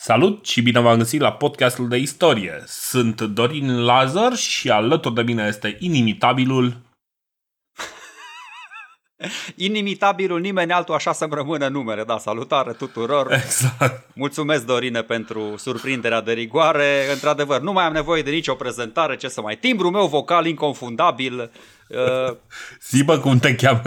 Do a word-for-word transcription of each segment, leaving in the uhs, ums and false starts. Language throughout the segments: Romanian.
Salut și bine v-am găsit la podcastul de istorie. Sunt Dorin Lazar și alături de mine este inimitabilul... Inimitabilul, nimeni altul, așa să-mi rămână numele. Da, salutare tuturor. Exact. Mulțumesc, Dorine, pentru surprinderea de rigoare. Într-adevăr, nu mai am nevoie de nicio prezentare, ce să mai... Timbrul meu vocal inconfundabil. Uh... Zi-mă cum te cheamă.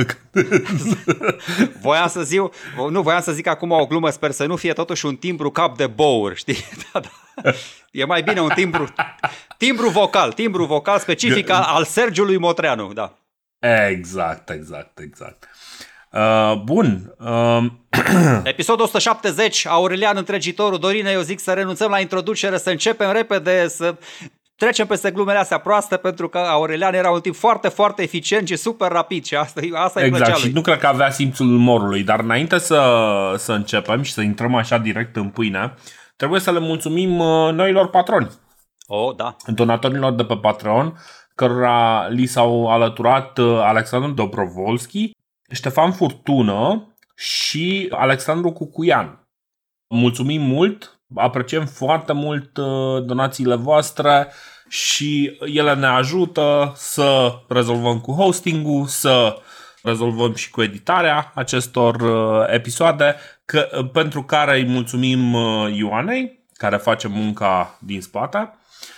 voiam să zic, nu, voiam să zic acum o glumă, sper să nu fie totuși un timbru cap de bour, știi? Da, da. E mai bine un timbru, timbru vocal, timbru vocal specific al, al Sergiului Motreanu, da. Exact, exact, exact. Uh, bun. Uh... Episodul o sută șaptezeci, Aurelian Întregitorul. Dorine, eu zic să renunțăm la introducere, să începem repede, să trecem peste glumele astea proaste, pentru că Aurelian era un tip foarte, foarte eficient și super rapid și asta, asta îi plăcea Exact, lui. și nu cred că avea simțul umorului, dar înainte să, să începem și să intrăm așa direct în pâine, trebuie să le mulțumim noilor patroni. Oh, da. Donatorilor de pe Patreon, cărora li s-au alăturat Alexandru Dobrovolski, Ștefan Furtună și Alexandru Cucuian. Mulțumim mult, apreciem foarte mult donațiile voastre și ele ne ajută să rezolvăm cu hosting-ul, să rezolvăm și cu editarea acestor episoade, că, pentru care îi mulțumim Ioanei, care face munca din spate.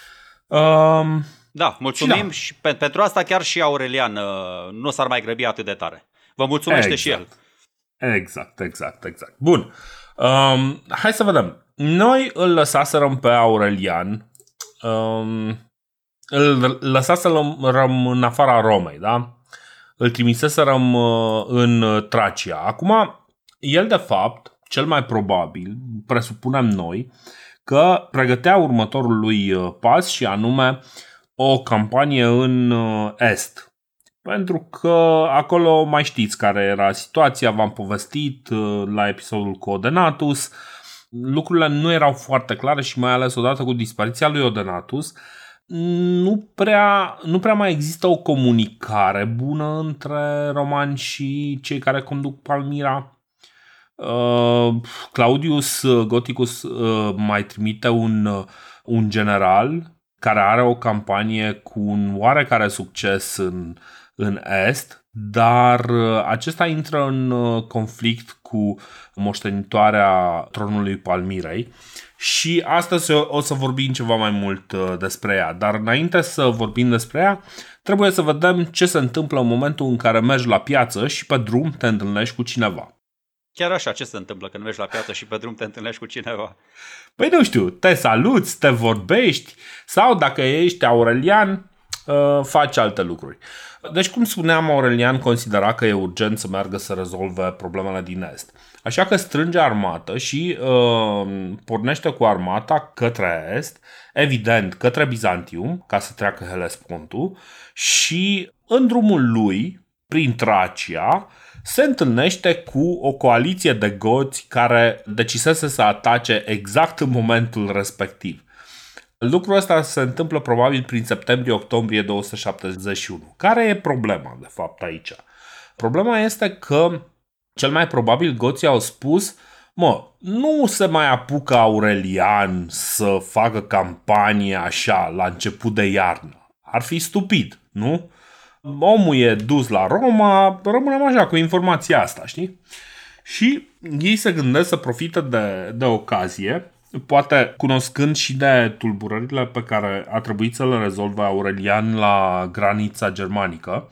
Um, Da, mulțumim da. și pe, pentru asta chiar și Aurelian uh, nu s-ar mai grăbi atât de tare. Vă mulțumește exact. și el. Exact, exact, exact. Bun, um, hai să vedem. Noi îl lăsaserăm pe Aurelian, um, îl lăsaserăm în afara Romei, da? Îl trimiseserăm uh, în Tracia. Acum, el de fapt, cel mai probabil, presupunem noi, că pregătea următorul lui pas și anume o campanie în Est. Pentru că acolo mai știți care era situația, v-am povestit la episodul cu Odenatus. Lucrurile nu erau foarte clare și mai ales odată cu dispariția lui Odenatus nu prea, nu prea mai există o comunicare bună între romani și cei care conduc Palmira. Uh, Claudius Gothicus uh, mai trimite un, un general care are o campanie cu un oarecare succes în, în Est, dar uh, acesta intră în uh, conflict cu moștenitoarea tronului Palmirei și astăzi o să vorbim ceva mai mult uh, despre ea. Dar înainte să vorbim despre ea, trebuie să vedem ce se întâmplă în momentul în care mergi la piață și pe drum te întâlnești cu cineva. Chiar așa, ce se întâmplă când mergi la piață și pe drum te întâlnești cu cineva? Păi nu știu, te saluți, te vorbești sau dacă ești Aurelian, faci alte lucruri. Deci, cum spuneam, Aurelian considera că e urgent să meargă să rezolve problemele din Est. Așa că strânge armată și uh, pornește cu armata către Est, evident către Bizantium, ca să treacă Helespontul, și în drumul lui, prin Tracia, se întâlnește cu o coaliție de goți care decisese să atace exact în momentul respectiv. Lucrul ăsta se întâmplă probabil prin septembrie-octombrie două sute șaptezeci și unu. Care e problema, de fapt, aici? Problema este că cel mai probabil goții au spus: mă, nu se mai apucă Aurelian să facă campanie așa la început de iarnă. Ar fi stupid, nu? Omul e dus la Roma, rămânem așa cu informația asta, știi? Și ei se gândesc să profite de, de ocazie, poate cunoscând și de tulburările pe care a trebuit să le rezolve Aurelian la granița germanică,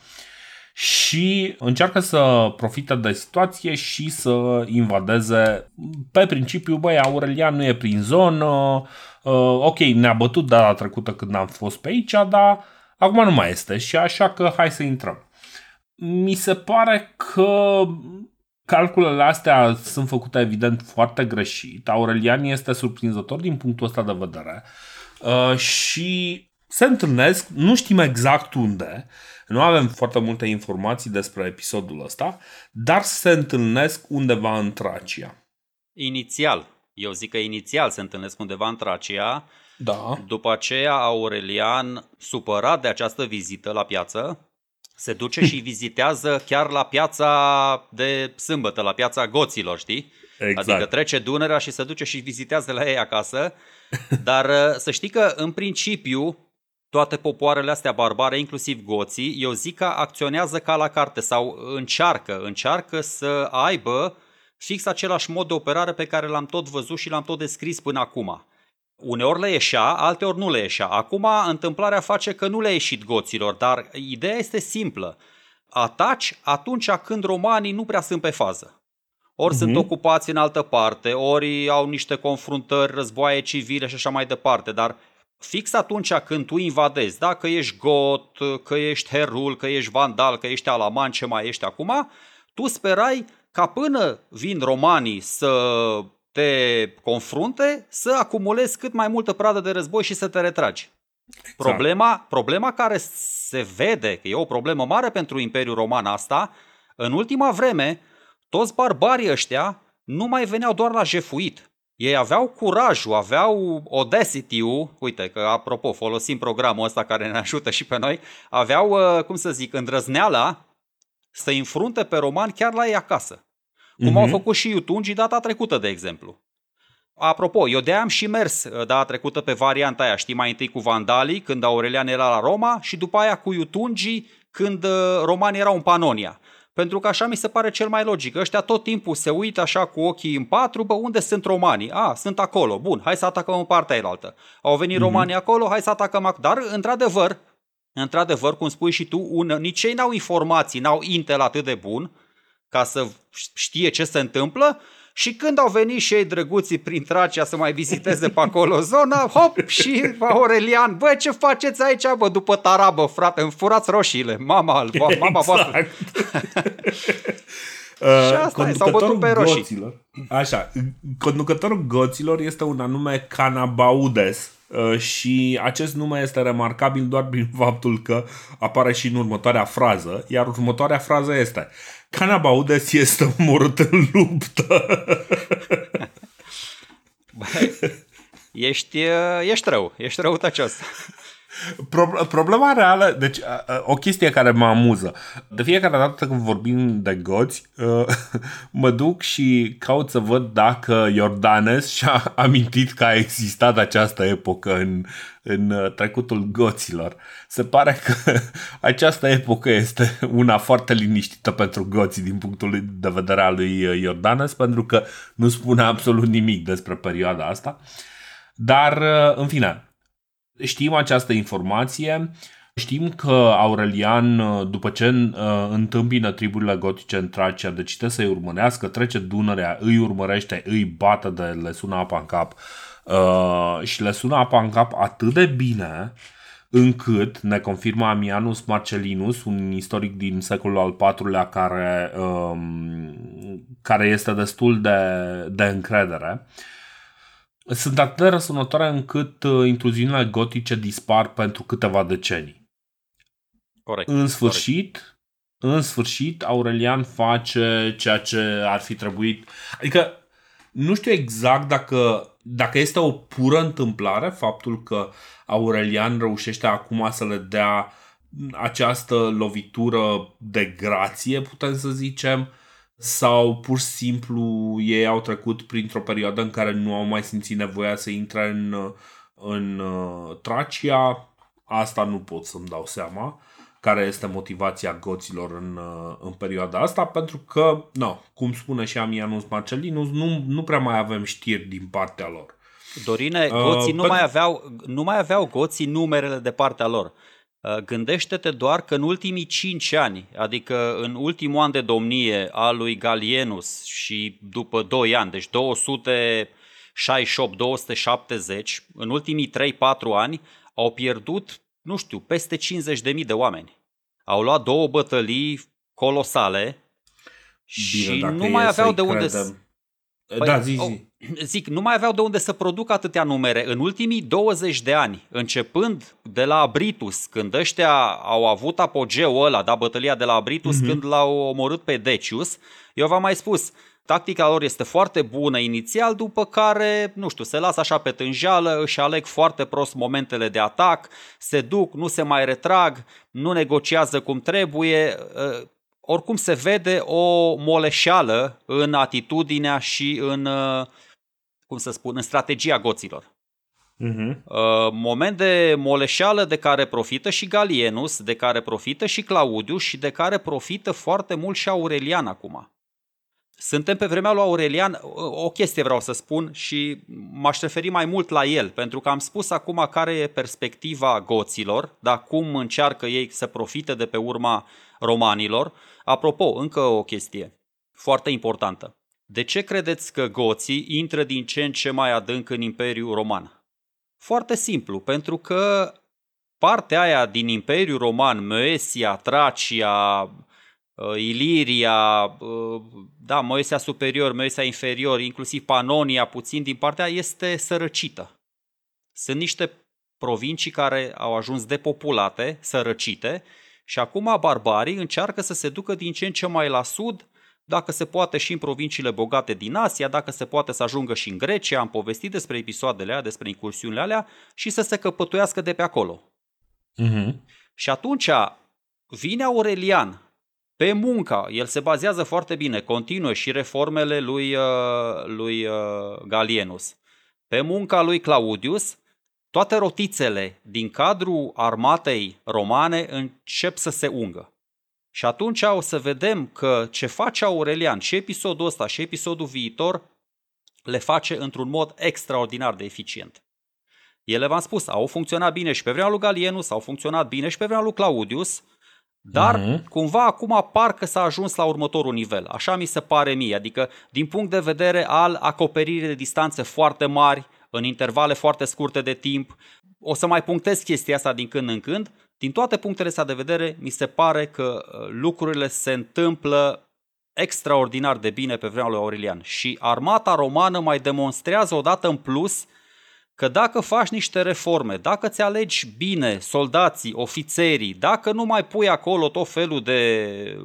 și încearcă să profite de situație și să invadeze pe principiu: băi, Aurelian nu e prin zonă, ok, ne-a bătut data trecută când am fost pe aici, dar acum nu mai este și așa că hai să intrăm. Mi se pare că calculele astea sunt făcute evident foarte greșit. Aurelian este surprinzător din punctul ăsta de vedere uh, și se întâlnesc, nu știm exact unde, nu avem foarte multe informații despre episodul ăsta, dar se întâlnesc undeva în Tracia. Inițial, eu zic că inițial se întâlnesc undeva în Tracia. Da. După aceea Aurelian, supărat de această vizită la piață, se duce și vizitează chiar la piața de sâmbătă, la piața goților, știi? Exact. Adică trece Dunărea și se duce și vizitează la ei acasă. Dar să știi că în principiu toate popoarele astea barbare, inclusiv goții, eu zic că acționează ca la carte sau încearcă, încearcă să aibă fix același mod de operare pe care l-am tot văzut și l-am tot descris până acum. Uneori le ieșea, alteori nu le ieșea. Acum întâmplarea face că nu le-a ieșit goților, dar ideea este simplă. Ataci atunci când romanii nu prea sunt pe fază. Ori uh-huh. sunt ocupați în altă parte, ori au niște confruntări, războaie civile și așa mai departe, dar fix atunci când tu invadezi, da? Că ești got, că ești herul, că ești vandal, că ești alaman, ce mai ești acum, tu sperai ca până vin romanii să te confrunte, să acumulezi cât mai multă pradă de război și să te retragi. Exact. Problema, problema care se vede că e o problemă mare pentru Imperiul Roman asta, în ultima vreme, toți barbarii ăștia nu mai veneau doar la jefuit. Ei aveau curajul, aveau audacity-ul, uite că apropo folosim programul ăsta care ne ajută și pe noi, aveau, cum să zic, îndrăzneala să înfrunte pe romani chiar la ei acasă. Cum uh-huh. au făcut și iutungii data trecută, de exemplu. Apropo, eu de-aia am și mers data trecută pe varianta aia, știi, mai întâi cu vandalii, când Aurelian era la Roma, și după aia cu iutungii, când romanii erau în Panonia. Pentru că așa mi se pare cel mai logic. Ăștia tot timpul se uită așa cu ochii în patru, bă, unde sunt romanii? A, sunt acolo, bun, hai să atacăm în partea elaltă. Au venit uh-huh. romanii acolo, hai să atacăm acolo. Dar, într-adevăr, într-adevăr, cum spui și tu, un, nici ei n-au informații, n-au intel atât de bun ca să știe ce se întâmplă. Și când au venit și ei drăguții prin Tracia să mai viziteze pe acolo zona, hop, și Aurelian, bă, ce faceți aici, bă, după tarabă, frate, îmi furați roșiile, mama, exact. mama voastră. Și asta e, s-au bătut pe roșii. Goților, așa, conducătorul goților este un anume Canabaudes. Și acest nume este remarcabil doar prin faptul că apare și în următoarea frază, iar următoarea frază este: Canabaudes este omorât în luptă. Băi, ești, ești rău, ești răutăcios. Problema reală, deci o chestie care mă amuză. De fiecare dată când vorbim de goți, mă duc și caut să văd dacă Iordanes și-a amintit că a existat această epocă în, în trecutul goților. Se pare că această epocă este una foarte liniștită pentru goții din punctul de vedere al lui Iordanes, pentru că nu spune absolut nimic despre perioada asta. Dar, în fine, știm această informație, știm că Aurelian, după ce întâmpină triburile gotice în Tracia, decide să-i urmărească, trece Dunărea, îi urmărește, îi bată de le sună apa în cap uh, și le sună apa în cap atât de bine încât, ne confirmă Ammianus Marcellinus, un istoric din secolul al patrulea care, um, care este destul de, de încredere, sunt atât de răsunătoare încât intruziunile gotice dispar pentru câteva decenii. Corect. În sfârșit, corect. în sfârșit, Aurelian face ceea ce ar fi trebuit. Adică nu știu exact dacă, dacă este o pură întâmplare faptul că Aurelian reușește acum să le dea această lovitură de grație, putem să zicem, sau pur și simplu ei au trecut printr-o perioadă în care nu au mai simțit nevoia să intre în, în Tracia. Asta nu pot să-mi dau seama care este motivația goților în, în perioada asta, pentru că, no, cum spune și Ammianus Marcellinus, nu, nu prea mai avem știri din partea lor. Dorine, goții uh, nu, pe... mai aveau, nu mai aveau goții numerele de partea lor. Gândește-te doar că în ultimii cinci ani, adică în ultimul an de domnie al lui Gallienus și după doi ani, deci două sute șaizeci și opt - două sute șaptezeci, în ultimii trei patru ani au pierdut, nu știu, peste cincizeci de mii de oameni. Au luat două bătălii colosale. Bine, și nu mai aveau de unde să... Păi, da, zi, zi. Zic, nu mai aveau de unde să producă atâtea numere. În ultimii douăzeci de ani, începând de la Abritus, când ăștia au avut apogeul ăla, da, bătălia de la Abritus, mm-hmm. când l-au omorât pe Decius, eu v-am mai spus, tactica lor este foarte bună inițial, după care, nu știu, se lasă așa pe tânjală, își aleg foarte prost momentele de atac, se duc, nu se mai retrag, nu negociază cum trebuie. oricum se vede o moleșeală în atitudinea și în, cum să spun, în strategia goților. Uh-huh. Moment de moleșeală de care profită și Gallienus, de care profită și Claudius și de care profită foarte mult și Aurelian acum. Suntem pe vremea lui Aurelian, o chestie vreau să spun și m-aș referi mai mult la el, pentru că am spus acum care e perspectiva goților, dar cum încearcă ei să profite de pe urma romanilor. Apropo, încă o chestie foarte importantă. De ce credeți că goții intră din ce în ce mai adânc în Imperiul Roman? Foarte simplu, pentru că partea aia din Imperiul Roman, Moesia, Tracia, Iliria, da, Moesia superior, Moesia inferior, inclusiv Panonia, puțin din partea, este sărăcită. Sunt niște provincii care au ajuns depopulate, sărăcite, și acum barbarii încearcă să se ducă din ce în ce mai la sud, dacă se poate și în provinciile bogate din Asia, dacă se poate să ajungă și în Grecia, am povestit despre episoadele alea, despre incursiunile alea, și să se căpătuiască de pe acolo. Uh-huh. Și atunci vine Aurelian pe munca, el se bazează foarte bine, continuă și reformele lui, lui Gallienus. Pe munca lui Claudius, toate rotițele din cadrul armatei romane încep să se ungă. Și atunci o să vedem că ce face Aurelian și episodul ăsta și episodul viitor le face într-un mod extraordinar de eficient. Ele, v-am spus, au funcționat bine și pe vremea lui Gallienus, au funcționat bine și pe vremea lui Claudius, dar uh-huh. cumva acum parcă s-a ajuns la următorul nivel. Așa mi se pare mie, adică din punct de vedere al acoperirii de distanțe foarte mari, în intervale foarte scurte de timp. O să mai punctez chestia asta din când în când. Din toate punctele astea de vedere, mi se pare că lucrurile se întâmplă extraordinar de bine pe vremea lui Aurelian. Și armata romană mai demonstrează odată în plus că dacă faci niște reforme, dacă ți alegi bine soldații, ofițerii, dacă nu mai pui acolo tot felul de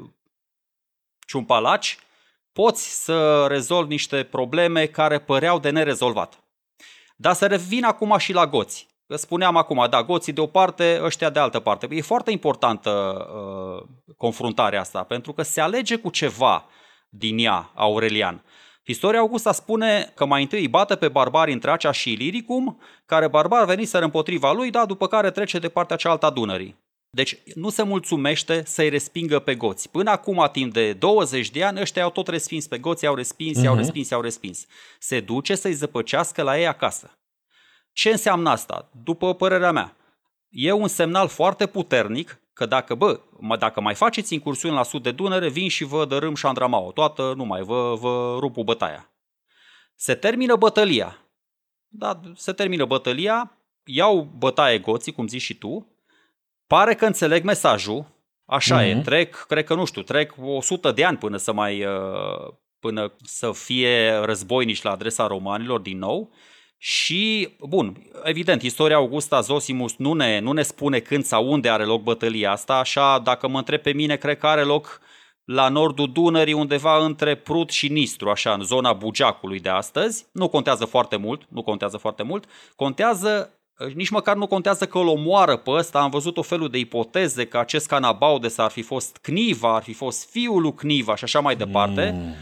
ciumpalaci, poți să rezolvi niște probleme care păreau de nerezolvat. Dar să revin acum și la goți. Spuneam acum, da, goții de o parte, ăștia de altă parte. E foarte importantă uh, confruntarea asta, pentru că se alege cu ceva din ea Aurelian. Istoria Augusta spune că mai întâi îi bate pe barbari în Tracia și Illyricum, care barbari veniseră împotriva lui, da, după care trece de partea cealaltă a Dunării. Deci nu se mulțumește să-i respingă pe goți. Până acum, timp de douăzeci de ani, ăștia au tot respins pe goți, i-au respins, uh-huh. i-au respins, i-au respins. Se duce să-i zăpăcească la ei acasă. Ce înseamnă asta? După părerea mea, e un semnal foarte puternic că dacă, bă, dacă mai faceți incursiuni la sud de Dunăre, vin și vă dărâm Șandramau, toată numai, vă, vă rupu bătaia. Se termină bătălia. Da, se termină bătălia, iau bătaie goții, cum zici și tu, pare că înțeleg mesajul, așa mm-hmm. e, trec, cred că nu știu, trec o sută de ani până să mai, până să fie războinici la adresa romanilor din nou. Și, bun, evident, istoria Augusta Zosimus nu ne, nu ne spune când sau unde are loc bătălia asta, așa, dacă mă întreb pe mine, cred că are loc la nordul Dunării, undeva între Prut și Nistru, așa, în zona Bugeacului de astăzi. Nu contează foarte mult, nu contează foarte mult, contează, nici măcar nu contează că îl omoară pe ăsta, am văzut o felul de ipoteze că acest Canabaudes ar fi fost Cniva, ar fi fost fiul lui Cniva și așa mai departe. Mm.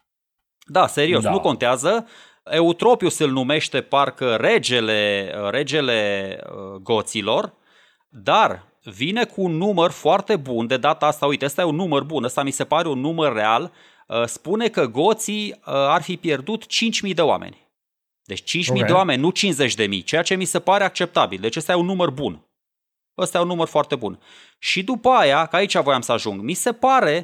Da, serios, da. Nu contează. Eutropius îl numește parcă regele, regele goților, dar vine cu un număr foarte bun, de data asta, uite, ăsta e un număr bun, ăsta mi se pare un număr real, spune că goții ar fi pierdut cinci mii de oameni. Deci cinci mii okay. de oameni, nu cincizeci de mii, ceea ce mi se pare acceptabil, deci ăsta e un număr bun. Ăsta e un număr foarte bun. Și după aia, că aici voiam să ajung, mi se pare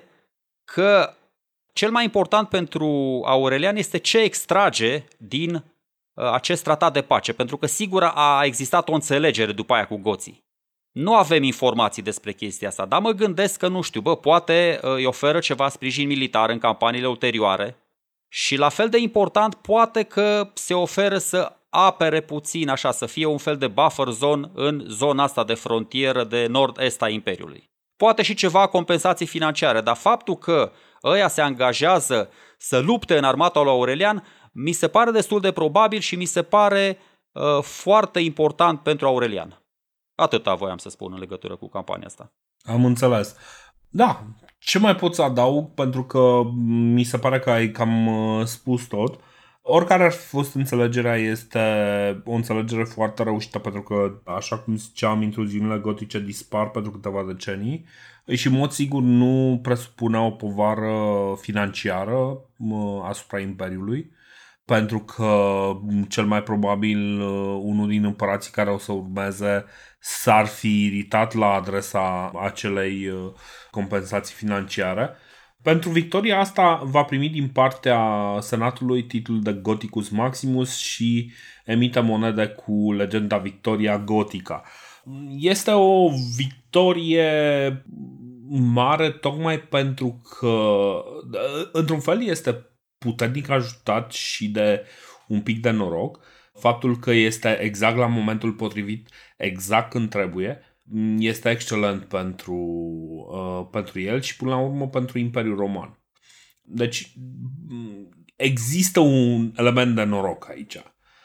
că cel mai important pentru Aurelian este ce extrage din uh, acest tratat de pace, pentru că sigur a existat o înțelegere după aia cu goții. Nu avem informații despre chestia asta, dar mă gândesc că, nu știu, bă, poate uh, îi oferă ceva sprijin militar în campaniile ulterioare și la fel de important poate că se oferă să apere puțin, așa, să fie un fel de buffer zone în zona asta de frontieră de nord-est a Imperiului. Poate și ceva compensații financiare, dar faptul că ăia se angajează să lupte în armata lui Aurelian, mi se pare destul de probabil și mi se pare uh, foarte important pentru Aurelian. Atâta voiam să spun în legătură cu campania asta. Am înțeles. Da, ce mai pot să adaug, pentru că mi se pare că ai cam spus tot. Oricare ar fi fost înțelegerea, este o înțelegere foarte reușită, pentru că, așa cum ziceam, intruziunile gotice dispar pentru câteva decenii și, în mod sigur, nu presupunea o povară financiară asupra Imperiului, pentru că cel mai probabil unul din împărații care o să urmeze s-ar fi iritat la adresa acelei compensații financiare. Pentru victoria asta va primi din partea Senatului titlul de Gothicus Maximus și emite monede cu legenda Victoria Gotica. Este o victorie mare tocmai pentru că, într-un fel, este puternic ajutat și de un pic de noroc. Faptul că este exact la momentul potrivit, exact când trebuie, este excelent pentru, uh, pentru el și, până la urmă, pentru Imperiul Roman. Deci există un element de noroc aici.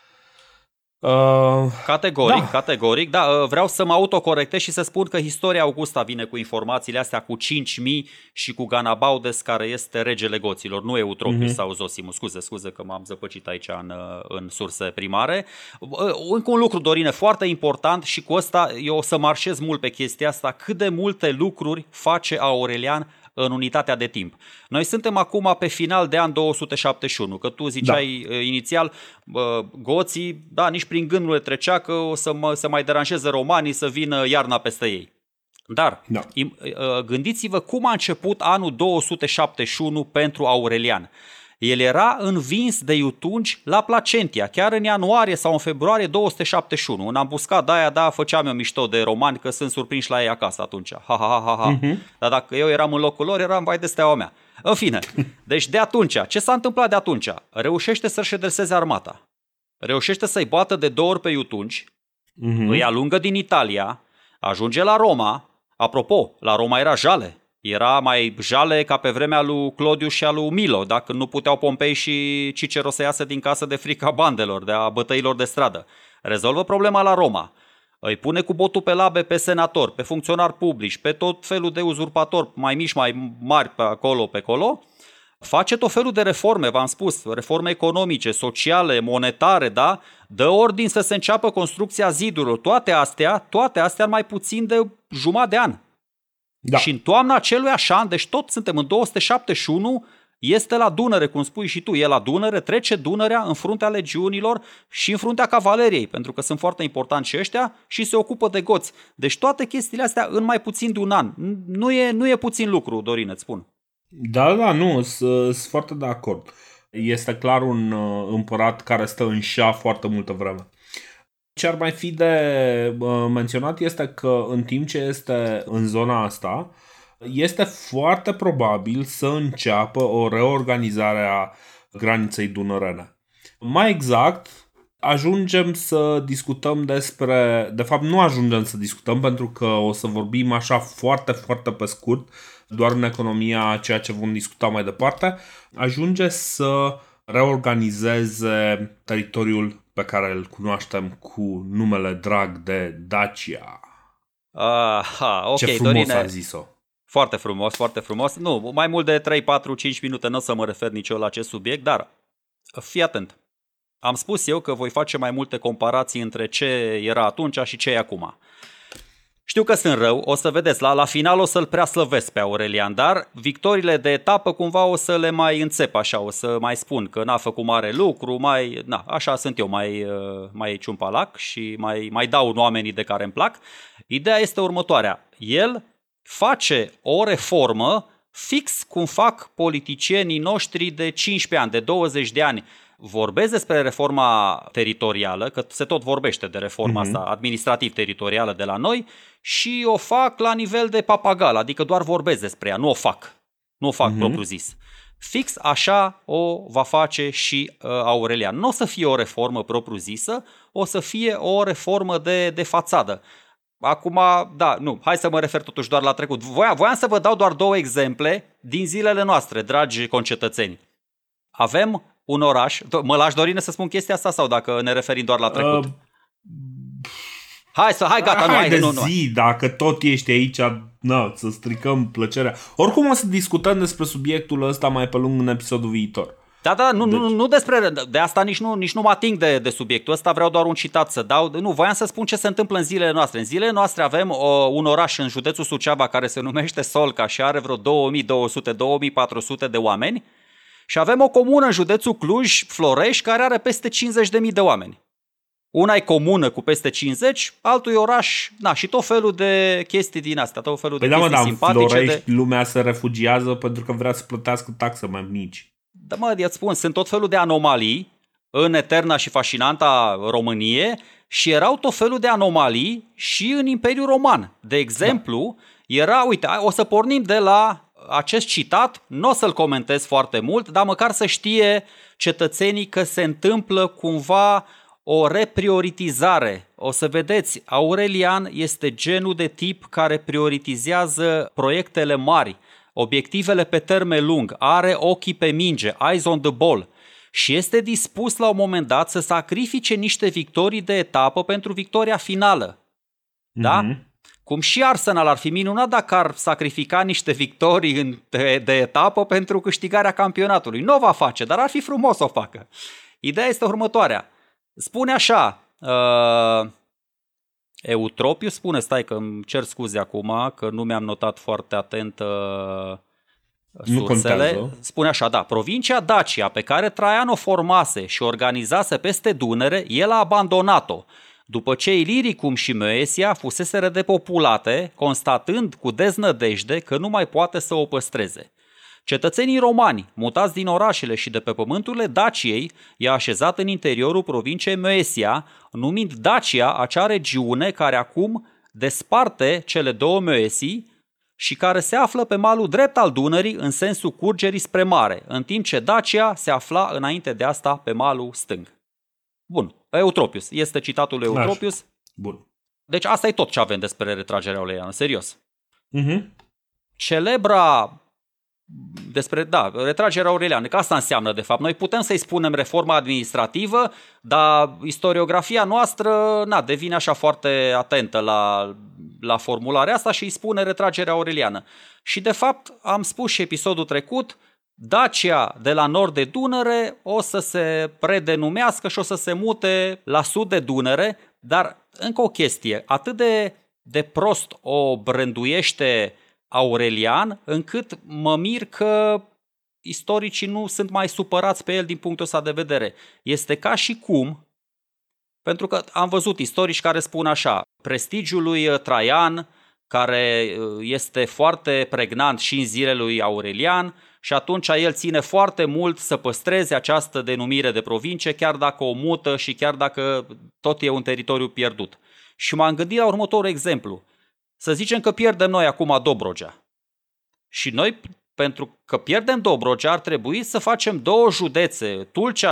Uh, categoric, da. categoric, da, vreau să mă autocorectez și să spun că Historia Augusta vine cu informațiile astea cu cinci mii și cu Ganabaudes, care este regele goților, nu Eutropius uh-huh. sau Zosimus. Scuze, scuze că m-am zăpăcit aici în, în surse primare. Încă un lucru, Dorine, foarte important, și cu ăsta eu o să marșez mult pe chestia asta: cât de multe lucruri face Aurelian în unitatea de timp. Noi suntem acum pe final de an două sute șaptezeci și unu, că tu ziceai da. inițial, goții, da, nici prin gând nu le trecea că o să mă, să mai deranjeze romanii să vină iarna peste ei. Dar da. gândiți-vă cum a început anul două sute șaptezeci și unu pentru Aurelian. El era învins de iutungi la Placentia, chiar în ianuarie sau în februarie două sute șaptezeci și unu. În ambuscada aia, da, făceam eu mișto de romani că sunt surprinși la ei acasă atunci. Ha, ha, ha, ha, ha. Uh-huh. Dar dacă eu eram în locul lor, eram vai de steaua mea. În fine, deci de atunci, ce s-a întâmplat de atunci? Reușește să-și redreseze armata. Reușește să-i bată de două ori pe iutungi, uh-huh. îi alungă din Italia, ajunge la Roma. Apropo, la Roma era jale. Era mai jale ca pe vremea lui Clodius și a lui Milo, dacă nu puteau Pompei și Cicero să iasă din casă de frica bandelor, de a bătăilor de stradă. Rezolvă problema la Roma. Îi pune cu botul pe labe pe senatori, pe funcționari publici, pe tot felul de uzurpatori, mai mici, mai mari, pe acolo, pe acolo. Face tot felul de reforme, v-am spus, reforme economice, sociale, monetare, da? Dă ordin să se înceapă construcția zidurilor. Toate astea, toate astea mai puțin de jumătate de an. Da. Și în toamna acelui așa, deci tot suntem în două sute șaptezeci și unu, este la Dunăre, cum spui și tu, e la Dunăre, trece Dunărea în fruntea legiunilor și în fruntea cavaleriei, pentru că sunt foarte importanți și ăștia, și se ocupă de goți. Deci toate chestiile astea în mai puțin de un an. Nu e, nu e puțin lucru, Dorin, îți spun. Da, da, nu, sunt foarte de acord. Este clar un împărat care stă în șa foarte multă vreme. Ce ar mai fi de menționat este că, în timp ce este în zona asta, este foarte probabil să înceapă o reorganizare a graniței dunărene. Mai exact, ajungem să discutăm despre... De fapt, nu ajungem să discutăm, pentru că o să vorbim așa foarte, foarte pe scurt, doar în economia ceea ce vom discuta mai departe. Ajunge să reorganizeze teritoriul pe care îl cunoaștem cu numele drag de Dacia. Aha, ok, ce frumos Dorine. a zis-o. Foarte frumos, foarte frumos. Nu, mai mult de trei, patru, cinci minute nu o să mă refer nici eu la acest subiect, dar fii atent. Am spus eu că voi face mai multe comparații între ce era atunci și ce e acum. Știu că sunt rău, o să vedeți, la, la final o să-l prea slăvesc pe Aurelian, dar victoriile de etapă cumva o să le mai înțep așa, o să mai spun că n-a făcut mare lucru, mai, na, așa sunt eu, mai, mai ciumpalac și mai, mai dau oamenii de care îmi plac. Ideea este următoarea: el face o reformă fix cum fac politicienii noștri de cincisprezece ani, de douăzeci de ani. Vorbesc despre reforma teritorială, că se tot vorbește de reforma mm-hmm. asta administrativ-teritorială de la noi, și o fac la nivel de papagal, adică doar vorbesc despre ea, nu o fac. Nu o fac mm-hmm. propriu-zis. Fix așa o va face și uh, Aurelian. Nu o să fie o reformă propriu-zisă, o să fie o reformă de, de fațadă. Acum, da, nu, hai să mă refer totuși doar la trecut. Voiam, voiam să vă dau doar două exemple din zilele noastre, dragi concetățeni. Avem un oraș, mă lași, Dorine, să spun chestia asta sau dacă ne referim doar la trecut? Uh, Hai să, hai gata, hai nu, hai, de nu, nu. zi, dacă tot ești aici, na, să stricăm plăcerea. Oricum o să discutăm despre subiectul ăsta mai pe lung în episodul viitor. Da, da, nu, Deci- nu, nu despre, de asta nici nu, nici nu mă ating de, de subiectul ăsta, vreau doar un citat să dau. Nu, voiam să spun ce se întâmplă în zilele noastre. În zilele noastre avem o, un oraș în județul Suceava care se numește Solca și are vreo două mii două sute - două mii patru sute de oameni și avem o comună în județul Cluj, Florești, care are peste cincizeci de mii de oameni. Una e comună cu peste cincizeci, altul e oraș, na, și tot felul de chestii din astea, tot felul Păi de da, mă, chestii dar în simpatice. Florești De... lumea se refugiază pentru că vrea să plătească taxe mai mici. Da, mă, îți spun, sunt tot felul de anomalii în eterna și fascinanta Românie și erau tot felul de anomalii și în Imperiul Roman. De exemplu, da. era, uite, o să pornim de la acest citat, nu o să-l comentez foarte mult, dar măcar să știe cetățenii că se întâmplă cumva o reprioritizare. O să vedeți, Aurelian este genul de tip care prioritizează proiectele mari, obiectivele pe termen lung, are ochii pe minge, eyes on the ball și este dispus la un moment dat să sacrifice niște victorii de etapă pentru victoria finală. Da? Mm-hmm. Cum și Arsenal ar fi minunat dacă ar sacrifica niște victorii de, de etapă pentru câștigarea campionatului. Nu o va face, dar ar fi frumos să o facă. Ideea este următoarea. Spune așa... Uh... Eutropius spune, stai că îmi cer scuze acum că nu mi-am notat foarte atent uh, sursele. Spune așa, da, provincia Dacia pe care Traian o formase și organizase peste Dunăre, el a abandonat-o. După ce Iliricum și Moesia fuseseră depopulate, constatând cu deznădejde că nu mai poate să o păstreze. Cetățenii romani, mutați din orașele și de pe pământurile Daciei, i-a așezat în interiorul provinciei Moesia, numind Dacia acea regiune care acum desparte cele două Moesii și care se află pe malul drept al Dunării în sensul curgerii spre mare, în timp ce Dacia se afla înainte de asta pe malul stâng. Bun, Eutropius, este citatul lui Eutropius. Bun. Deci asta e tot ce avem despre retragerea Aureliană, serios. Uh-huh. Celebra... Despre, da, retragerea Aureliană, că asta înseamnă de fapt. Noi putem să-i spunem reforma administrativă, dar istoriografia noastră na, devine așa foarte atentă la, la formularea asta și îi spune retragerea Aureliană. Și de fapt, am spus și episodul trecut, Dacia de la nord de Dunăre o să se predenumească și o să se mute la sud de Dunăre, dar încă o chestie, atât de, de prost o brânduiește Aurelian, încât mă mir că istoricii nu sunt mai supărați pe el din punctul ăsta de vedere. Este ca și cum, pentru că am văzut istorici care spun așa, prestigiul lui Traian, care este foarte pregnant și în zilele lui Aurelian, și atunci el ține foarte mult să păstreze această denumire de provincie, chiar dacă o mută și chiar dacă tot e un teritoriu pierdut. Și m-am gândit la următorul exemplu. Să zicem că pierdem noi acum Dobrogea. Și noi, pentru că pierdem Dobrogea, ar trebui să facem două județe, Tulcea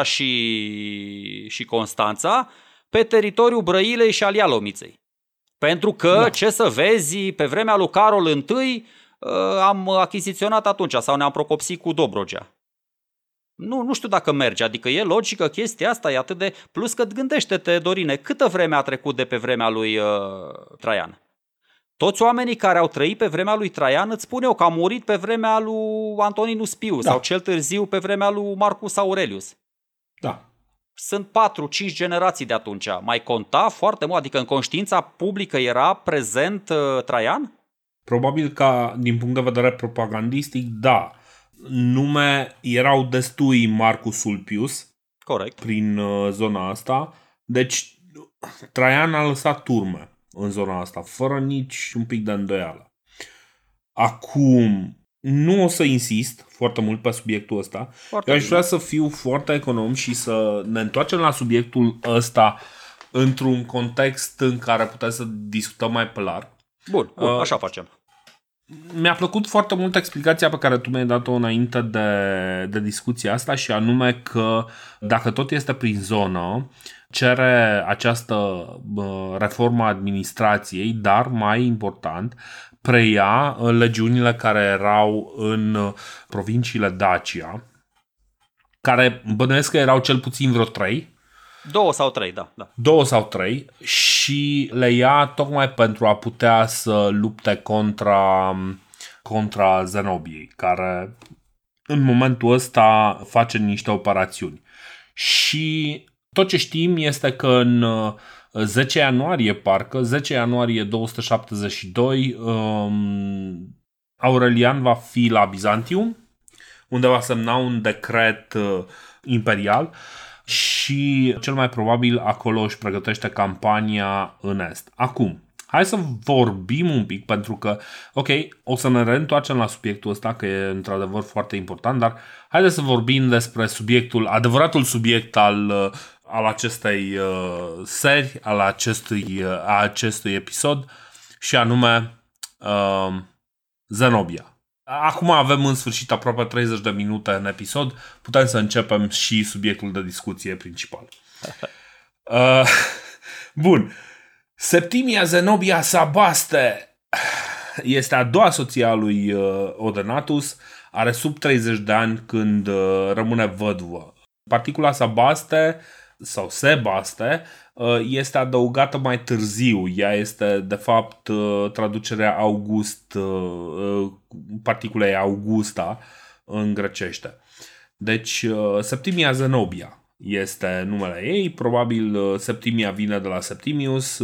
și, și Constanța, pe teritoriul Brăilei și al Ialomiței. Pentru că, da. Ce să vezi, pe vremea lui Carol I am achiziționat atunci sau ne-am procopsit cu Dobrogea. Nu, nu știu dacă merge, adică e logică chestia asta, e atât de... Plus că gândește-te, Dorine, câtă vreme a trecut de pe vremea lui uh, Traian? Toți oamenii care au trăit pe vremea lui Traian îți spun eu că au murit pe vremea lui Antoninus Pius, da. Sau cel târziu pe vremea lui Marcus Aurelius. Da. Sunt patru cinci generații de atunci. Mai conta foarte mult? Adică în conștiința publică era prezent uh, Traian? Probabil că din punct de vedere propagandistic, da. Nume erau destui Marcus Sulpius. Corect. Prin uh, zona asta. Deci Traian a lăsat turme în zona asta, fără nici un pic de îndoială. Acum, nu o să insist foarte mult pe subiectul ăsta. Foarte Eu aș vrea să fiu foarte econom și să ne întoarcem la subiectul ăsta într-un context în care putem să discutăm mai pe larg. Bun, bun așa uh, facem. Mi-a plăcut foarte mult explicația pe care tu mi-ai dat-o înainte de, de discuția asta, și anume că dacă tot este prin zonă, cere această reformă a administrației, dar mai important, preia legiunile care erau în provinciile Dacia, care bănuiesc că erau cel puțin vreo trei, Două sau trei, da. da. Două sau trei și le ia tocmai pentru a putea să lupte contra, contra Zenobiei, care în momentul ăsta face niște operațiuni. Și tot ce știm este că în zece ianuarie, parcă, zece ianuarie două sute șaptezeci și doi, um, Aurelian va fi la Bizantium, unde va semna un decret uh, imperial și cel mai probabil acolo își pregătește campania în Est. Acum, hai să vorbim un pic, pentru că, ok, o să ne reîntoarcem la subiectul ăsta, că e într-adevăr foarte important, dar haideți să vorbim despre subiectul, adevăratul subiect al, al acestei uh, seri, al acestui, uh, a acestui episod, și anume uh, Zenobia. Acum avem în sfârșit aproape treizeci de minute în episod, putem să începem și subiectul de discuție principal. Uh, bun. Septimia Zenobia Sabaste este a doua soție a lui uh, Odenatus, are sub treizeci de ani când uh, rămâne văduvă. Particula Sabaste sau Sebaste uh, este adăugată mai târziu. Ea este de fapt uh, traducerea August, uh, particulei Augusta în grecește. Deci uh, Septimia Zenobia este numele ei, probabil Septimia vine de la Septimius,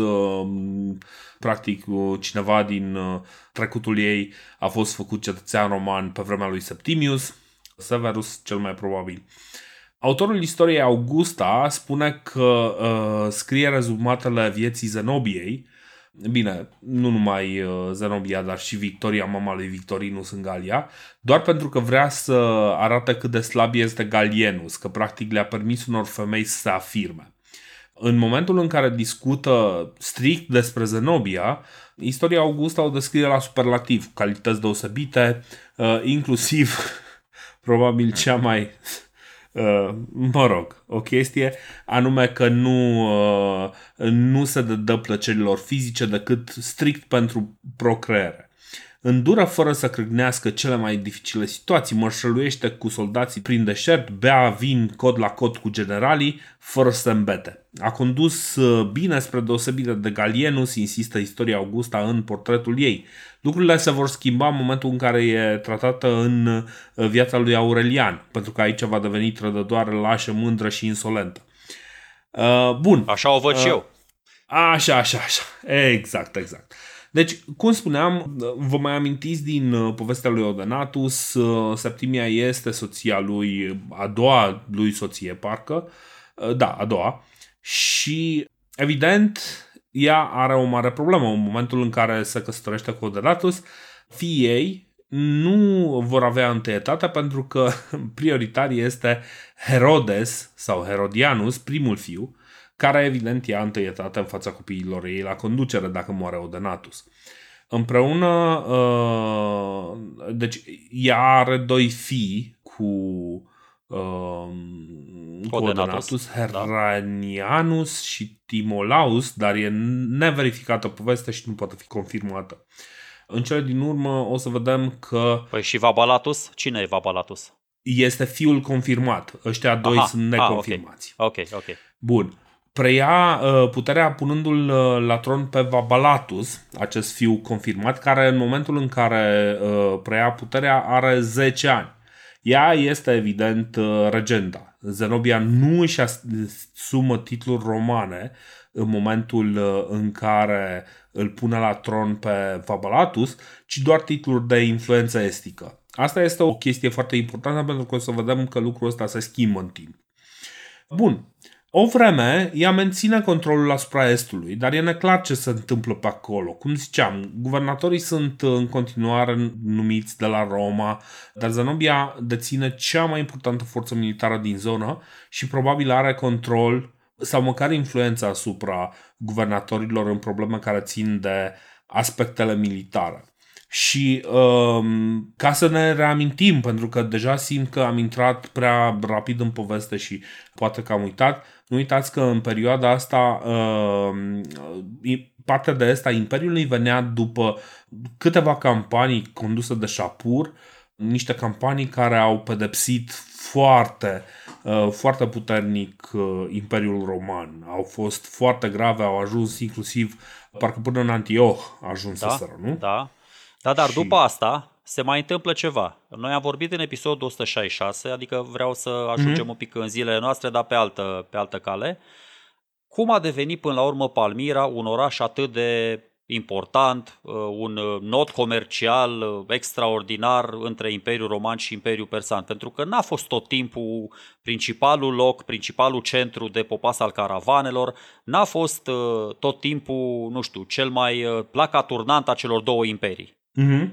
practic cineva din trecutul ei a fost făcut cetățean roman pe vremea lui Septimius, Severus cel mai probabil. Autorul istoriei Augusta spune că uh, scrie rezumatele vieții Zenobiei, bine, nu numai Zenobia, dar și Victoria, mama lui Victorinus în Galia, doar pentru că vrea să arate cât de slab este Gallienus, că practic le-a permis unor femei să se afirme. În momentul în care discută strict despre Zenobia, istoria Augusta o descrie la superlativ, calități deosebite, inclusiv probabil cea mai... Uh, mă rog, o chestie, anume că nu, uh, nu se dă plăcerilor fizice decât strict pentru procreere. Îndură fără să crâgnească cele mai dificile situații, mărșăluiește cu soldații prin deșert, bea vin cod la cod cu generalii, fără să se îmbete. A condus bine spre deosebire de Gallienus, insistă istoria Augusta în portretul ei. Lucrurile se vor schimba în momentul în care e tratată în viața lui Aurelian, pentru că aici va deveni trădătoare, lașă, mândră și insolentă. Uh, bun. Așa o văd uh, și eu. Așa, așa, așa. Exact, exact. Deci, cum spuneam, vă mai amintiți din povestea lui Odenatus, Septimia este soția lui, a doua lui soție, parcă, da, a doua, și evident, ea are o mare problemă. În momentul în care se căsătorește cu Odenatus, fiii ei nu vor avea întâietate pentru că prioritar este Herodes sau Herodianus, primul fiu, care evident ia întâietate în fața copiilor ei la conducere dacă moare Odenatus. Împreună, uh, deci ea are doi fii cu, uh, cu Odenatus, Heranianus da. și Timolaus, dar e neverificată poveste și nu poate fi confirmată. În cele din urmă o să vedem că... Păi și Vabalatus? Cine e Vabalatus? Este fiul confirmat. Ăștia doi Aha. sunt neconfirmați. Ah, ok, ok. Bun. Preia uh, puterea punându-l uh, la tron pe Vabalatus, acest fiu confirmat, care în momentul în care uh, preia puterea are zece ani. Ea este evident uh, regenta. Zenobia nu își asumă titluri romane în momentul uh, în care îl pune la tron pe Vabalatus, ci doar titluri de influență estică. Asta este o chestie foarte importantă pentru că o să vedem că lucrul ăsta se schimbă în timp. Bun. O vreme, ea menține controlul asupra Estului, dar e neclar ce se întâmplă pe acolo. Cum ziceam, guvernatorii sunt în continuare numiți de la Roma, dar Zenobia deține cea mai importantă forță militară din zonă și probabil are control sau măcar influența asupra guvernatorilor în probleme care țin de aspectele militare. Și um, ca să ne reamintim, pentru că deja simt că am intrat prea rapid în poveste și poate că am uitat, nu uitați că în perioada asta um, partea de est a Imperiului venea după câteva campanii conduse de Shapur, niște campanii care au pedepsit foarte, foarte puternic Imperiul Roman. Au fost foarte grave, au ajuns inclusiv, parcă până în Antioh ajunseseră, da, nu? Da, da, dar Și... după asta se mai întâmplă ceva. Noi am vorbit în episodul o sută șaizeci și șase, adică vreau să ajungem mm-hmm. un pic în zilele noastre, dar pe altă, pe altă cale. Cum a devenit până la urmă Palmyra un oraș atât de important, un nod comercial extraordinar între Imperiul Roman și Imperiul Persan? Pentru că n-a fost tot timpul principalul loc, principalul centru de popas al caravanelor, n-a fost tot timpul, nu știu, cel mai placa turnantă a celor două imperii. Mm-hmm.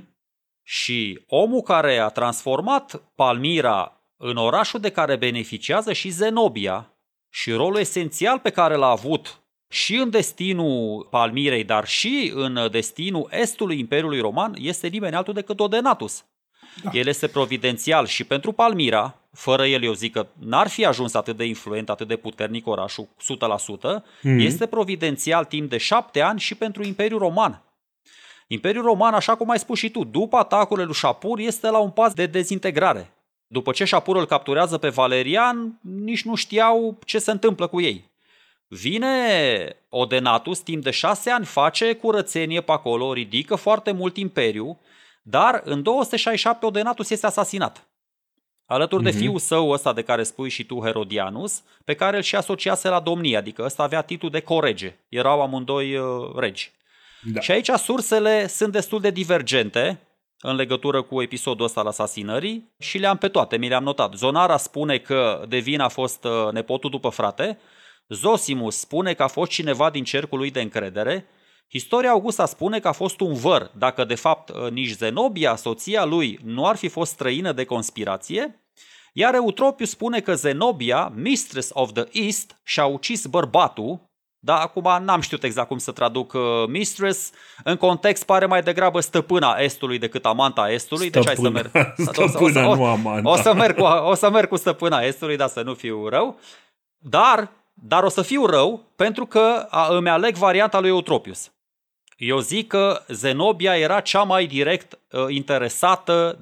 Și omul care a transformat Palmyra în orașul de care beneficiază și Zenobia și rolul esențial pe care l-a avut și în destinul Palmirei, dar și în destinul estului Imperiului Roman, este nimeni altul decât Odenatus. Da. El este providențial și pentru Palmyra, fără el eu zic că n-ar fi ajuns atât de influent, atât de puternic orașul, o sută la sută, mm-hmm. este providențial timp de șapte ani și pentru Imperiul Roman. Imperiul Roman, așa cum ai spus și tu, după atacurile lui Shapur, este la un pas de dezintegrare. După ce Shapur îl capturează pe Valerian, nici nu știau ce se întâmplă cu ei. Vine Odenatus, timp de șase ani, face curățenie pe acolo, ridică foarte mult imperiu, dar în două sute șaizeci și șapte Odenatus este asasinat. Alături mm-hmm. de fiul său ăsta de care spui și tu, Herodianus, pe care îl și asociase la domnie, adică ăsta avea titlul de corege. Erau amândoi uh, regi. Da. Și aici sursele sunt destul de divergente în legătură cu episodul ăsta al asasinării și le-am pe toate, mi le-am notat. Zonara spune că de vină a fost uh, nepotul după frate, Zosimus spune că a fost cineva din cercul lui de încredere, Historia Augusta spune că a fost un văr, dacă de fapt nici Zenobia, soția lui, nu ar fi fost străină de conspirație, iar Eutropius spune că Zenobia, mistress of the East, și-a ucis bărbatul, dar acum n-am știut exact cum să traduc uh, mistress, în context pare mai degrabă stăpâna Estului decât amanta Estului, stăpâna, deci hai să merg. Stăpâna, o, o, o, nu amanta. O să merg cu, o să merg cu stăpâna Estului, dar să nu fiu rău, dar, dar o să fiu rău pentru că a, îmi aleg varianta lui Eutropius. Eu zic că Zenobia era cea mai direct uh, interesată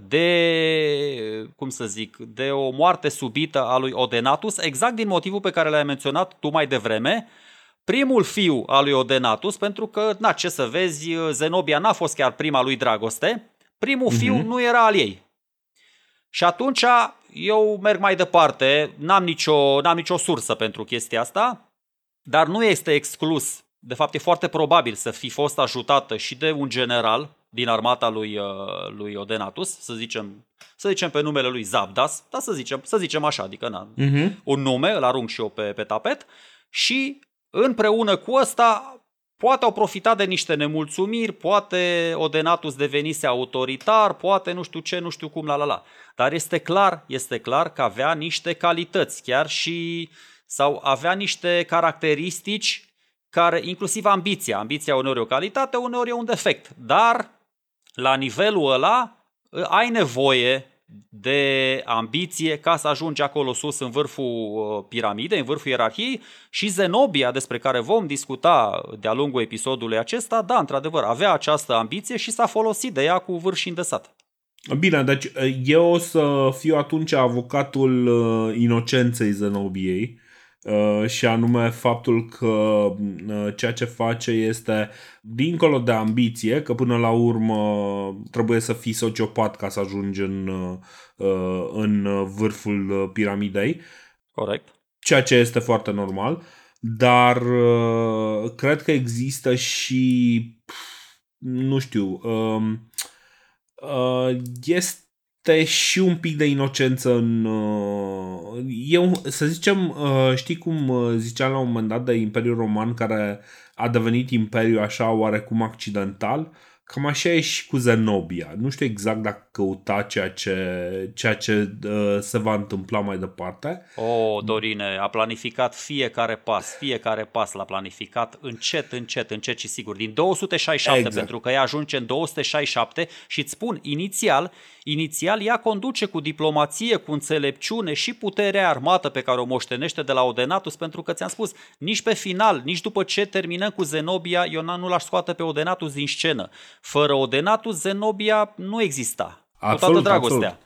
de, cum să zic, de o moarte subită a lui Odenatus, exact din motivul pe care l-ai menționat tu mai devreme, primul fiu al lui Odenatus, pentru că, na, ce să vezi, Zenobia n-a fost chiar prima lui dragoste, primul mm-hmm. fiu nu era al ei. Și atunci eu merg mai departe, n-am nicio, n-am nicio sursă pentru chestia asta, dar nu este exclus. De fapt, e foarte probabil să fi fost ajutată și de un general din armata lui, lui Odenatus, să zicem, să zicem pe numele lui Zabdas, dar să zicem, să zicem așa, adică na, uh-huh. un nume, îl arunc și eu pe, pe tapet, și împreună cu ăsta poate au profitat de niște nemulțumiri, poate Odenatus devenise autoritar, poate nu știu ce, nu știu cum, la la la. Dar este clar, este clar că avea niște calități, chiar și, sau avea niște caracteristici care, inclusiv ambiția, ambiția uneori e o calitate, uneori e un defect, dar la nivelul ăla ai nevoie de ambiție ca să ajungi acolo sus în vârful piramidei, în vârful ierarhiei, și Zenobia, despre care vom discuta de-a lungul episodului acesta, da, într-adevăr, avea această ambiție și s-a folosit de ea cu vârf și îndesat. Bine, deci eu o să fiu atunci avocatul inocenței Zenobiei, și anume faptul că ceea ce face este dincolo de ambiție, că până la urmă trebuie să fii sociopat ca să ajungi în, în vârful piramidei. Corect. Ceea ce este foarte normal, dar cred că există și, nu știu, este și un pic de inocență în... Eu, să zicem, știi cum ziceam la un moment dat de Imperiul Roman, care a devenit imperiu așa oarecum accidental? Cam așa e și cu Zenobia. Nu știu exact dacă căuta ceea ce, ceea ce uh, se va întâmpla mai departe. O, Dorine, a planificat fiecare pas, fiecare pas l-a planificat încet, încet, încet și sigur. Din două sute șaizeci și șapte, exact. Pentru că ea ajunge în două sute șaizeci și șapte și îți spun, inițial, inițial ea conduce cu diplomație, cu înțelepciune și puterea armată pe care o moștenește de la Odenatus, pentru că ți-am spus, nici pe final, nici după ce terminăm cu Zenobia, eu nu l-aș scoate pe Odenatus din scenă. Fără Odenatus, Zenobia nu exista. Absolut, cu toată dragostea. Absolut.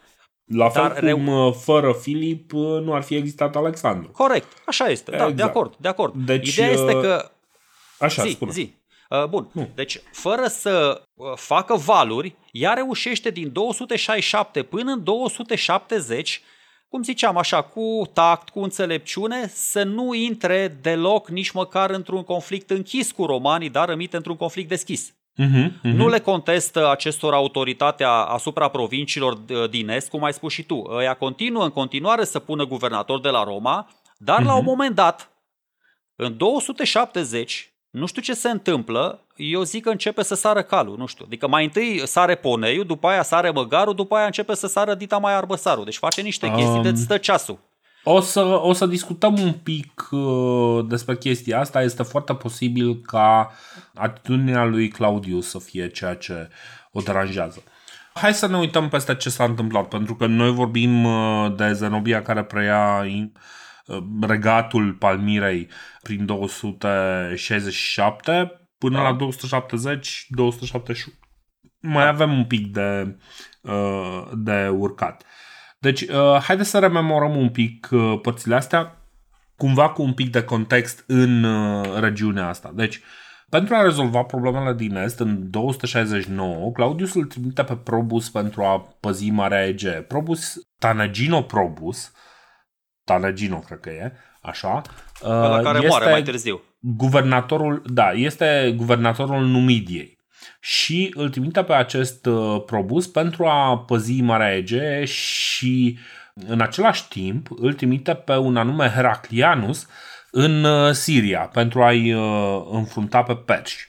La fel Dar cum reu... fără Filip nu ar fi existat Alexandru. Corect, așa este, exact. Da, de acord, de acord. Deci, Ideea este că... Așa, zi, spune. zi. Uh, bun, nu. Deci fără să uh, facă valuri, ea reușește din două sute șaizeci și șapte până în două sute șaptezeci, cum ziceam așa, cu tact, cu înțelepciune, să nu intre deloc nici măcar într-un conflict închis cu romanii, dar rămite într-un conflict deschis. Uh-huh, uh-huh. Nu le contestă acestor autoritatea asupra provinciilor din est, cum ai spus și tu. Ea continuă în continuare să pună guvernator de la Roma, dar uh-huh. la un moment dat, în două sute șaptezeci, nu știu ce se întâmplă, eu zic că începe să sară calul, nu știu. Adică mai întâi sare Poneiul, după aia sare Măgarul, după aia începe să sară Dita Maia Arbăsaru. Deci face niște chestii um, de stă ceasul. O să, o să discutăm un pic uh, despre chestia asta. Este foarte posibil ca atitudinea lui Claudius să fie ceea ce o deranjează. Hai să ne uităm peste ce s-a întâmplat, pentru că noi vorbim uh, de Zenobia care preia in, uh, regatul Palmirei prin două sute șaizeci și șapte până da. la două sute șaptezeci două sute șaptezeci și unu. Mai avem un pic de, uh, de urcat. Deci, uh, haideți să rememorăm un pic uh, părțile astea, cumva cu un pic de context în uh, regiunea asta. Deci, pentru a rezolva problemele din est, în două sute șaizeci și nouă, Claudius îl trimite pe Probus pentru a păzi Marea Egee. Probus, Tanagino Probus, Tanagino cred că e, așa, uh, la care este moare mai târziu. Guvernatorul, da, este guvernatorul Numidiei. Și îl trimite pe acest uh, Probus pentru a păzi Marea Egee și în același timp îl trimite pe un anume Heraclianus în uh, Siria pentru a-i uh, înfrunta pe perși.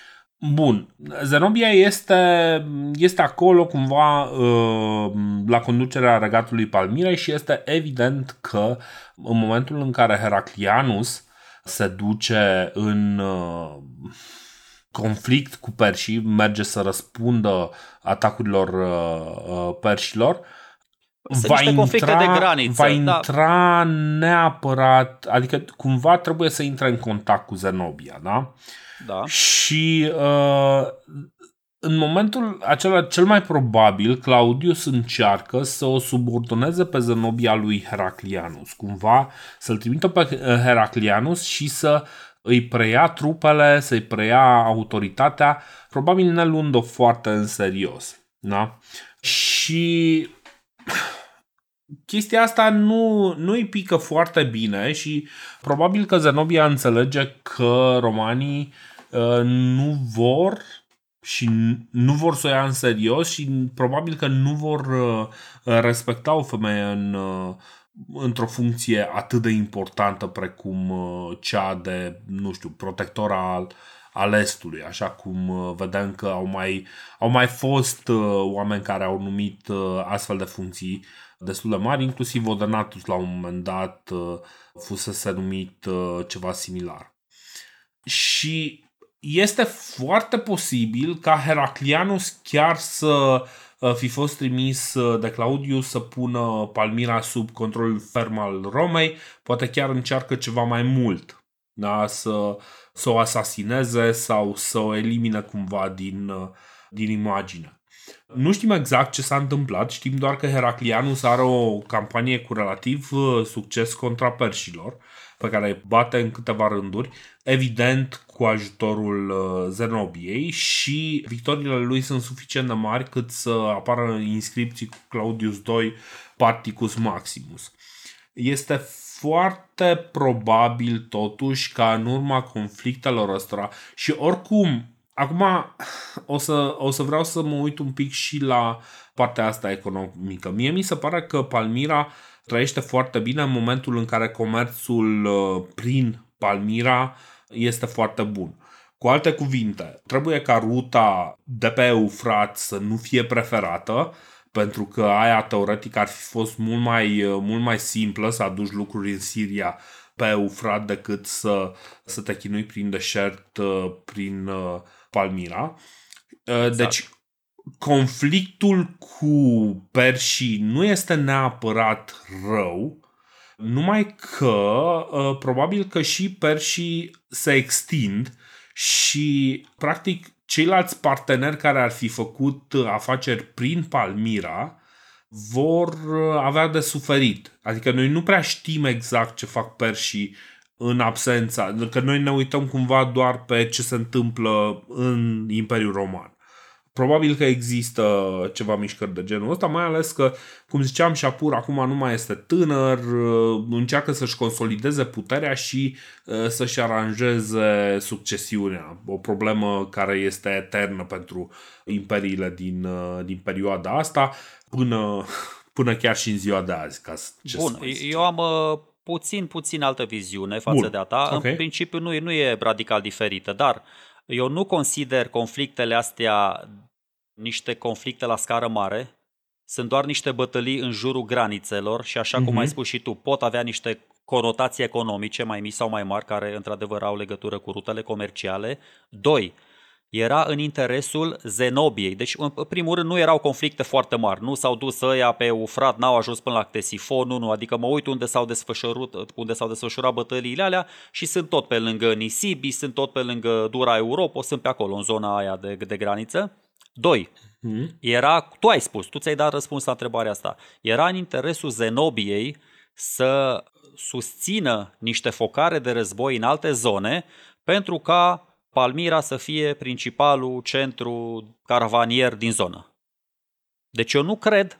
Bun, Zenobia este, este acolo cumva uh, la conducerea regatului Palmirei și este evident că în momentul în care Heraclianus se duce în... Uh, conflict cu perșii, merge să răspundă atacurilor uh, perșilor, va intra, de graniță, va intra da. neapărat, adică cumva trebuie să intre în contact cu Zenobia, da? Da. Și uh, în momentul acela cel mai probabil Claudius încearcă să o subordoneze pe Zenobia lui Heraclianus, cumva să-l trimită pe Heraclianus și să îi preia trupele, să-i preia autoritatea, probabil ne luând-o foarte în serios. Da? Și chestia asta nu, nu îi pică foarte bine și probabil că Zenobia înțelege că romanii uh, nu vor și nu vor să o ia în serios și probabil că nu vor uh, respecta o femeie în... Uh, într-o funcție atât de importantă precum cea de, nu știu, protector al, al Estului, așa cum vedem că au mai, au mai fost oameni care au numit astfel de funcții destul de mari, inclusiv Odenatus la un moment dat fusese numit ceva similar. Și este foarte posibil ca Heraclianus chiar să fi fost trimis de Claudius să pună Palmira sub control ferm al Romei, poate chiar încearcă ceva mai mult, da? să, să o asasineze sau să o elimine cumva din, din imagine. Nu știm exact ce s-a întâmplat, știm doar că Heraclianus are o campanie cu relativ succes contra perșilor, pe care îi bate în câteva rânduri, evident cu ajutorul Zenobiei, și victoriile lui sunt suficient de mari cât să apară inscripții cu Claudius doi Particus Maximus. Este foarte probabil totuși ca în urma conflictelor ăstora și oricum, acum o să, o să vreau să mă uit un pic și la partea asta economică. Mie mi se pare că Palmira trăiește foarte bine în momentul în care comerțul prin Palmira este foarte bun. Cu alte cuvinte, trebuie ca ruta de pe Eufrat să nu fie preferată, pentru că aia teoretic ar fi fost mult mai, mult mai simplă să aduci lucruri în Siria pe Eufrat decât să, să te chinui prin deșert prin Palmira. Exact. Deci conflictul cu perșii nu este neapărat rău, numai că probabil că și perșii se extind și practic ceilalți parteneri care ar fi făcut afaceri prin Palmira vor avea de suferit. Adică noi nu prea știm exact ce fac perșii în absența, că noi ne uităm cumva doar pe ce se întâmplă în Imperiul Roman. Probabil că există ceva mișcări de genul ăsta, mai ales că, cum ziceam, Shapur acum nu mai este tânăr, încearcă să-și consolideze puterea și să-și aranjeze succesiunea. O problemă care este eternă pentru imperiile din, din perioada asta, până, până chiar și în ziua de azi. Ca ce Bun, eu am uh, puțin, puțin altă viziune față Bun. de a ta. Okay. În principiu nu e, nu e radical diferită, dar eu nu consider conflictele astea niște conflicte la scară mare, sunt doar niște bătălii în jurul granițelor și așa mm-hmm. cum ai spus și tu, pot avea niște conotații economice mai mici sau mai mari care într-adevăr au legătură cu rutele comerciale. Doi, era în interesul Zenobiei. Deci, în primul rând, nu erau conflicte foarte mari. Nu s-au dus ăia pe Ufrat, n-au ajuns până la Ctesifon, nu, nu. Adică mă uit unde s-au desfășurat, unde s-au desfășurat bătăliile alea și sunt tot pe lângă Nisibi, sunt tot pe lângă Dura Europa, sunt pe acolo, în zona aia de, de graniță. Doi, hmm. era, tu ai spus, tu ți-ai dat răspuns la întrebarea asta. Era în interesul Zenobiei să susțină niște focare de război în alte zone pentru ca Palmira să fie principalul centru caravanier din zonă. Deci eu nu cred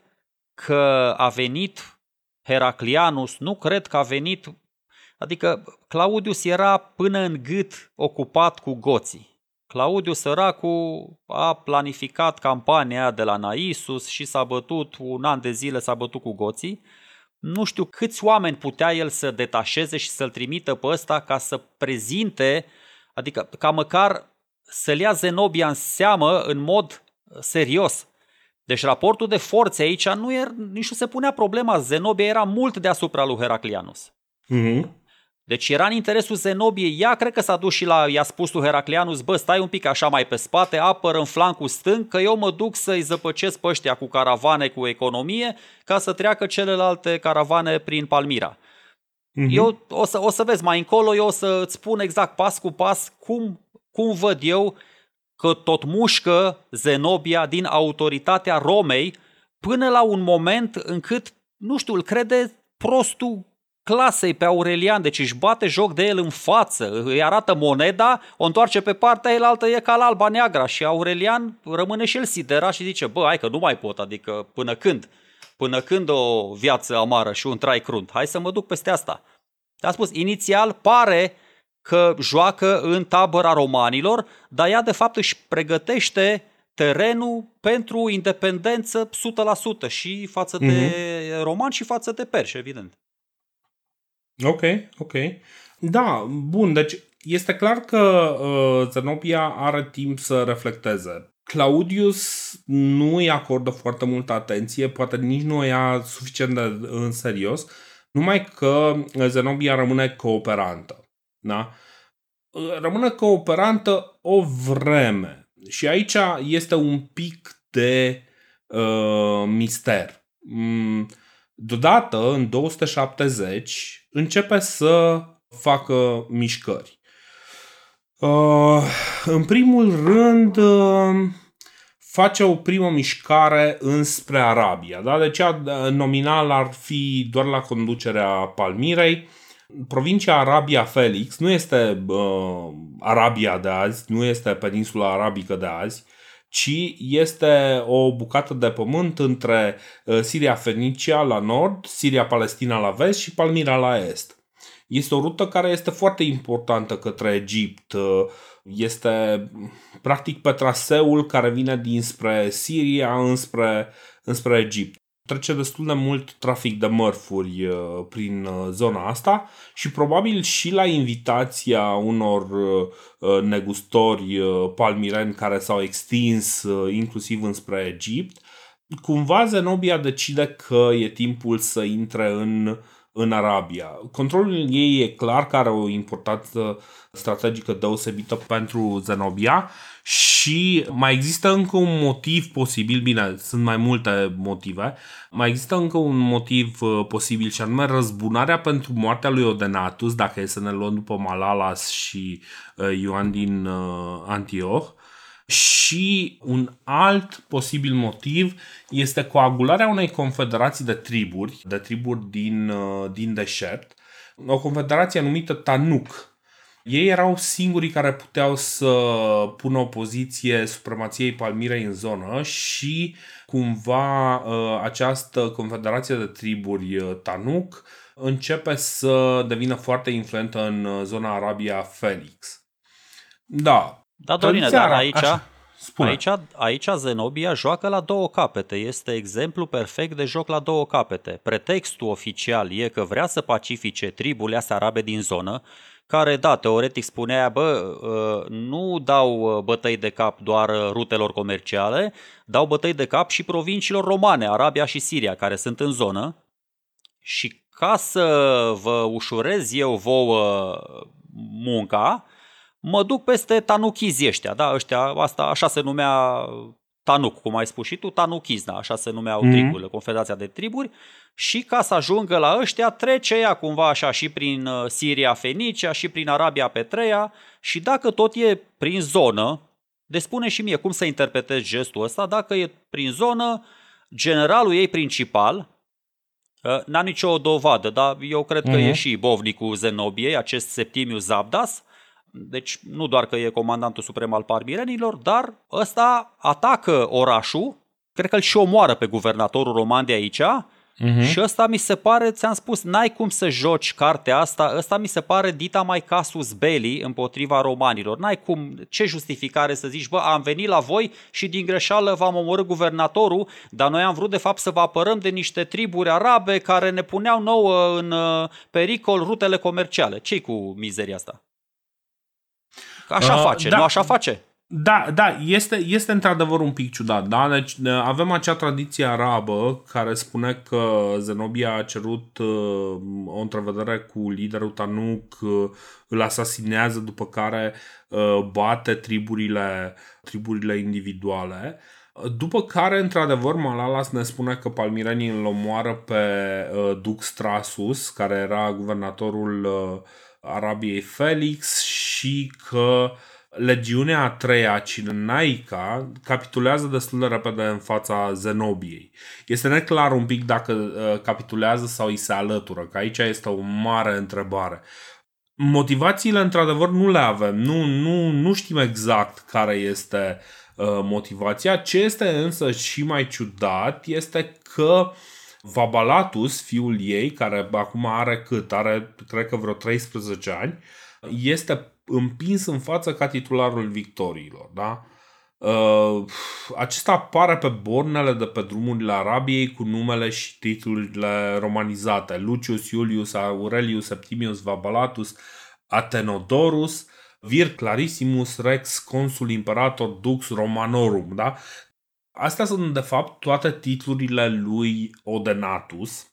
că a venit Heraclianus, nu cred că a venit... Adică Claudius era până în gât ocupat cu goții. Claudius săracul a planificat campania de la Naissus și s-a bătut, un an de zile s-a bătut cu goții. Nu știu câți oameni putea el să detașeze și să-l trimită pe ăsta ca să prezinte... Adică ca măcar să-l ia Zenobia în seamă în mod serios. Deci raportul de forțe aici nu era, nici nu se punea problema. Zenobia era mult deasupra lui Heraclianus. Mm-hmm. Deci era în interesul Zenobiei. Ea cred că s-a dus și la, i-a spus lui Heraclianus, bă, stai un pic așa mai pe spate, apără în flancul stâng, că eu mă duc să-i zăpăcesc pe ăștia cu caravane, cu economie, ca să treacă celelalte caravane prin Palmira. Mm-hmm. Eu o să, o să vezi mai încolo, eu o să îți spun exact pas cu pas cum, cum văd eu că tot mușcă Zenobia din autoritatea Romei până la un moment încât, nu știu, îl crede prostul clasei pe Aurelian, deci își bate joc de el în față, îi arată moneda, o întoarce pe partea elaltă, e ca la Alba Neagra și Aurelian rămâne și el siderat și zice, bă, hai că nu mai pot, adică până când? Până când o viață amară și un trai crunt? Hai să mă duc peste asta. A spus, inițial pare că joacă în tabăra romanilor, dar ea de fapt își pregătește terenul pentru independență o sută la sută și față de mm-hmm. romani și față de perși, evident. Ok, ok. Da, bun, deci este clar că uh, Zenobia are timp să reflecteze. Claudius nu îi acordă foarte multă atenție, poate nici nu o ia suficient de în serios, numai că Zenobia rămâne cooperantă. Da? Rămâne cooperantă o vreme. Și aici este un pic de uh, mister. Deodată, în două sute șaptezeci, începe să facă mișcări. Uh, în primul rând, uh, face o primă mișcare înspre Arabia. Da? Deci, nominal ar fi doar la conducerea Palmirei. Provincia Arabia Felix nu este uh, Arabia de azi, nu este peninsula arabică de azi, ci este o bucată de pământ între uh, Siria Fenicia la nord, Siria Palestina la vest și Palmira la est. Este o rută care este foarte importantă către Egipt. Este practic pe traseul care vine dinspre Siria înspre, înspre Egipt. Trece destul de mult trafic de mărfuri prin zona asta și probabil și la invitația unor negustori palmireni care s-au extins inclusiv înspre Egipt, cumva Zenobia decide că e timpul să intre în în Arabia. Controlul ei e clar că are o importanță strategică deosebită pentru Zenobia și mai există încă un motiv posibil, bine, sunt mai multe motive, mai există încă un motiv posibil și anume răzbunarea pentru moartea lui Odenatus, dacă e să ne luăm după Malalas și Ioan din Antioch. Și un alt posibil motiv este coagularea unei confederații de triburi, de triburi din, din deșert, o confederație numită Tanuk. Ei erau singurii care puteau să pună opoziție supremației Palmirei în zonă și cumva această confederație de triburi Tanuk începe să devină foarte influentă în zona Arabia Felix. Da. Da, Dorine, dar aici, Spune. aici, aici Zenobia joacă la două capete. Este exemplu perfect de joc la două capete. Pretextul oficial e că vrea să pacifice triburile astea arabe din zonă, care, da, teoretic spunea, bă, nu dau bătăi de cap doar rutelor comerciale, dau bătăi de cap și provinciilor romane, Arabia și Siria, care sunt în zonă. Și ca să vă ușurez eu vouă munca, mă duc peste tanuchizii ăștia, da, ăștia, asta așa se numea Tanuk, cum ai spus și tu, tanuchizi, da, așa se numeau mm-hmm. triburile, Confederația de Triburi, și ca să ajungă la ăștia trece ea cumva așa și prin Siria Fenicia și prin Arabia Petreia și dacă tot e prin zonă, de spune și mie cum să interpretez gestul ăsta, dacă e prin zonă, generalul ei principal, n-am nicio dovadă, dar eu cred că mm-hmm. e și bovnicul Zenobiei, acest Septimius Zabdas. Deci nu doar că e comandantul suprem al parmirenilor, dar ăsta atacă orașul, cred că îl și omoară pe guvernatorul roman de aici. Uh-huh. Și ăsta mi se pare, ți-am spus, n-ai cum să joci cartea asta, ăsta mi se pare dita mai casus belli împotriva romanilor. N-ai cum, ce justificare să zici, bă, am venit la voi și din greșeală v-am omorât guvernatorul, dar noi am vrut de fapt să vă apărăm de niște triburi arabe care ne puneau nouă în pericol rutele comerciale. Ce-i cu mizeria asta? Așa uh, face, da. Nu așa face? Da, da, este, este într-adevăr un pic ciudat, da? Deci avem acea tradiție arabă care spune că Zenobia a cerut uh, o întrevedere cu liderul Tanuk, uh, îl asasinează, după care uh, bate triburile, triburile individuale. După care, într-adevăr, Malalas ne spune că palmirenii îl omoară pe uh, Dux Trasus, care era guvernatorul uh, Arabiei Felix, și că legiunea a treia cirenaica capitulează destul de repede în fața Zenobiei. Este neclar un pic dacă uh, capitulează sau îi se alătură, că aici este o mare întrebare. Motivațiile, într-adevăr, nu le avem. Nu, nu, nu știm exact care este uh, motivația. Ce este însă și mai ciudat este că Vabalatus, fiul ei, care acum are cât? Are, cred că vreo treisprezece ani, este împins în față ca titularul victoriilor, da? Uh, acesta apare pe bornele de pe drumurile Arabiei cu numele și titlurile romanizate: Lucius Iulius Aurelius Septimius Vabalatus Athenodorus Vir Clarissimus Rex Consul Imperator Dux Romanorum, da? Astea sunt de fapt toate titlurile lui Odenatus.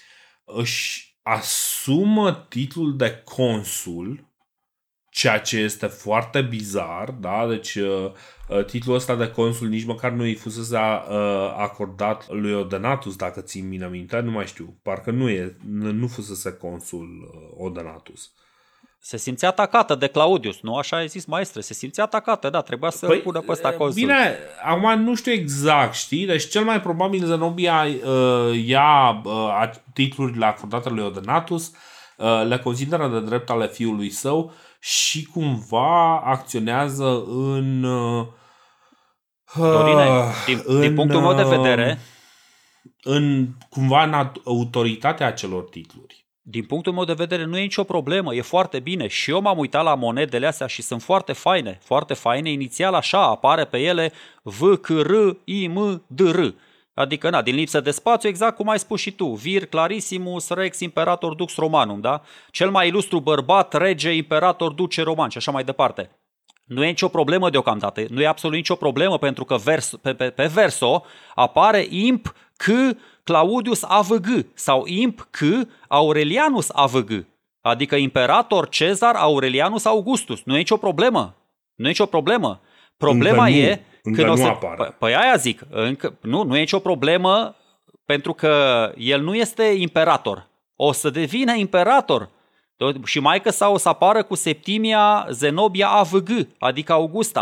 Își asumă titlul de consul, ceea ce este foarte bizar, da? Deci uh, titlul ăsta de consul nici măcar nu îi fusese uh, acordat lui Odenatus, dacă țin bine minte, nu mai știu, parcă nu, e, nu fusese consul uh, Odenatus. Se simțea atacată de Claudius, nu așa ai zis, maestre? Se simțea atacată, da, trebuia să păi, pună pe ăsta consul. Bine, acum nu știu exact, știi? Deci cel mai probabil Zenobia uh, ia uh, titlurile acordate lui Odenatus, uh, le consideră de drept ale fiului său și cumva acționează în... Uh, Dorine, din, în, din punctul meu de vedere... În, cumva în autoritatea acelor titluri. Din punctul meu de vedere nu e nicio problemă, e foarte bine. Și eu m-am uitat la monedele astea și sunt foarte faine, foarte faine. Inițial așa apare pe ele V C R I M D R. Adică, na, din lipsă de spațiu, exact cum ai spus și tu, Vir Clarissimus Rex Imperator Dux Romanum, da? Cel mai ilustru bărbat, rege, imperator, duce roman și așa mai departe. Nu e nicio problemă deocamdată, nu e absolut nicio problemă, pentru că vers, pe, pe, pe verso apare Imp C Claudius A V G sau Imp C Aurelianus A V G, adică imperator Cezar Aurelianus Augustus. Nu e nicio problemă, nu e nicio problemă. Problema încă e nu, când o să... apare. Păi aia zic, încă... nu, nu e nicio problemă, pentru că el nu este imperator. O să devină imperator. Și mai că sau o să apară cu Septimia Zenobia A V G, adică Augusta.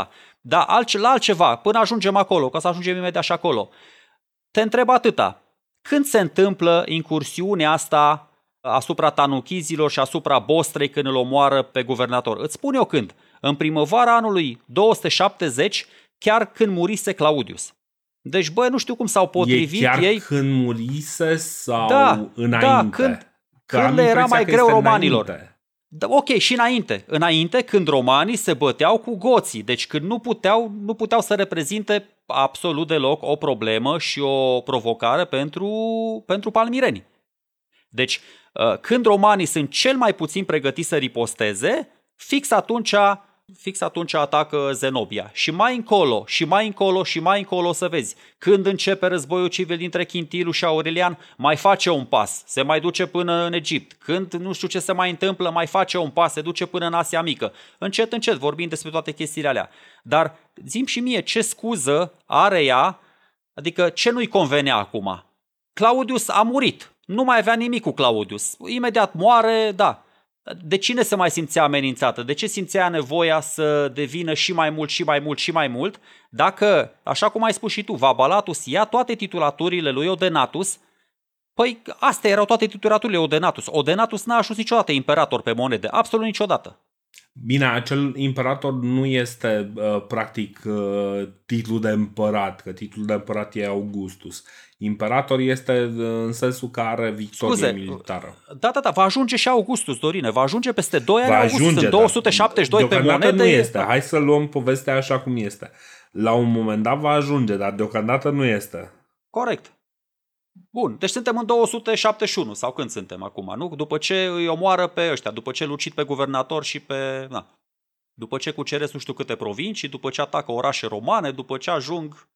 Da, altce, la altceva, până ajungem acolo, că să ajungem imediat și acolo. Te întreb atâta. Când se întâmplă incursiunea asta asupra tanuchizilor și asupra Bostrei când îl omoară pe guvernator? Îți spun eu când. În primăvara anului două sute șaptezeci, chiar când murise Claudius. Deci, bă, nu știu cum s-au potrivit e chiar ei. când murise sau da, înainte? Da, când, când le era mai greu romanilor. Înainte. Da, ok, și înainte. Înainte, când romanii se băteau cu goții. Deci când nu puteau, nu puteau să reprezinte absolut deloc o problemă și o provocare pentru, pentru palmireni. Deci, când romanii sunt cel mai puțin pregătiți să riposteze, fix atunci, fix atunci atacă Zenobia. Și mai încolo, și mai încolo, și mai încolo să vezi. Când începe războiul civil dintre Quintilu și Aurelian, mai face un pas, se mai duce până în Egipt. Când nu știu ce se mai întâmplă, mai face un pas, se duce până în Asia Mică. Încet, încet, vorbim despre toate chestiile alea. Dar zi-mi și mie, ce scuză are ea, adică ce nu-i convenea acum? Claudius a murit, nu mai avea nimic cu Claudius. Imediat moare, da. De cine se mai simțea amenințată? De ce simțea nevoia să devină și mai mult, și mai mult, și mai mult? Dacă, așa cum ai spus și tu, Vabalatus ia toate titulaturile lui Odenatus, păi astea erau toate titulaturile Odenatus. Odenatus n-a ajuns niciodată imperator pe monede, absolut niciodată. Bine, acel imperator nu este uh, practic uh, titlul de împărat, că titlul de împărat e Augustus. Imperator este uh, în sensul că are victorie Scuze, militară. Da, da, da, va ajunge și Augustus, Dorine, va ajunge peste doi ani Augustus, ajunge, în două sute șaptezeci și doi da. pe monede. Nu este, hai să luăm povestea așa cum este. La un moment dat va ajunge, dar deocamdată nu este. Corect. Bun, deci suntem în două sute șaptezeci și unu, sau când suntem acum, nu? După ce îi omoară pe ăștia, după ce lucid pe guvernator și pe... Na, după ce cuceresc nu știu câte provincii, după ce atacă orașe romane, după ce ajung...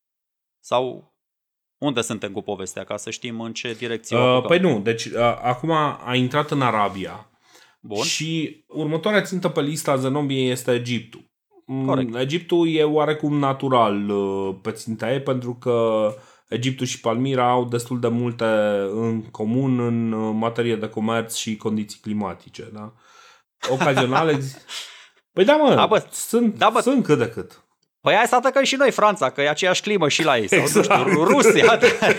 Sau unde suntem cu povestea, ca să știm în ce direcție o uh, Păi nu, deci uh, acum a intrat în Arabia. Bun. Și următoarea țintă pe lista Zenobiei este Egiptul. Corect. Egiptul e oarecum natural uh, pe ținta ei, pentru că Egiptul și Palmira au destul de multe în comun în materie de comerț și condiții climatice, da? Ocazional există. Păi da, mă, da, bă, sunt, da, bă. sunt cât de cât. Păi hai să atacăm și noi Franța, că e aceeași climă și la ei. Sau exact. Nu știu, Rusia.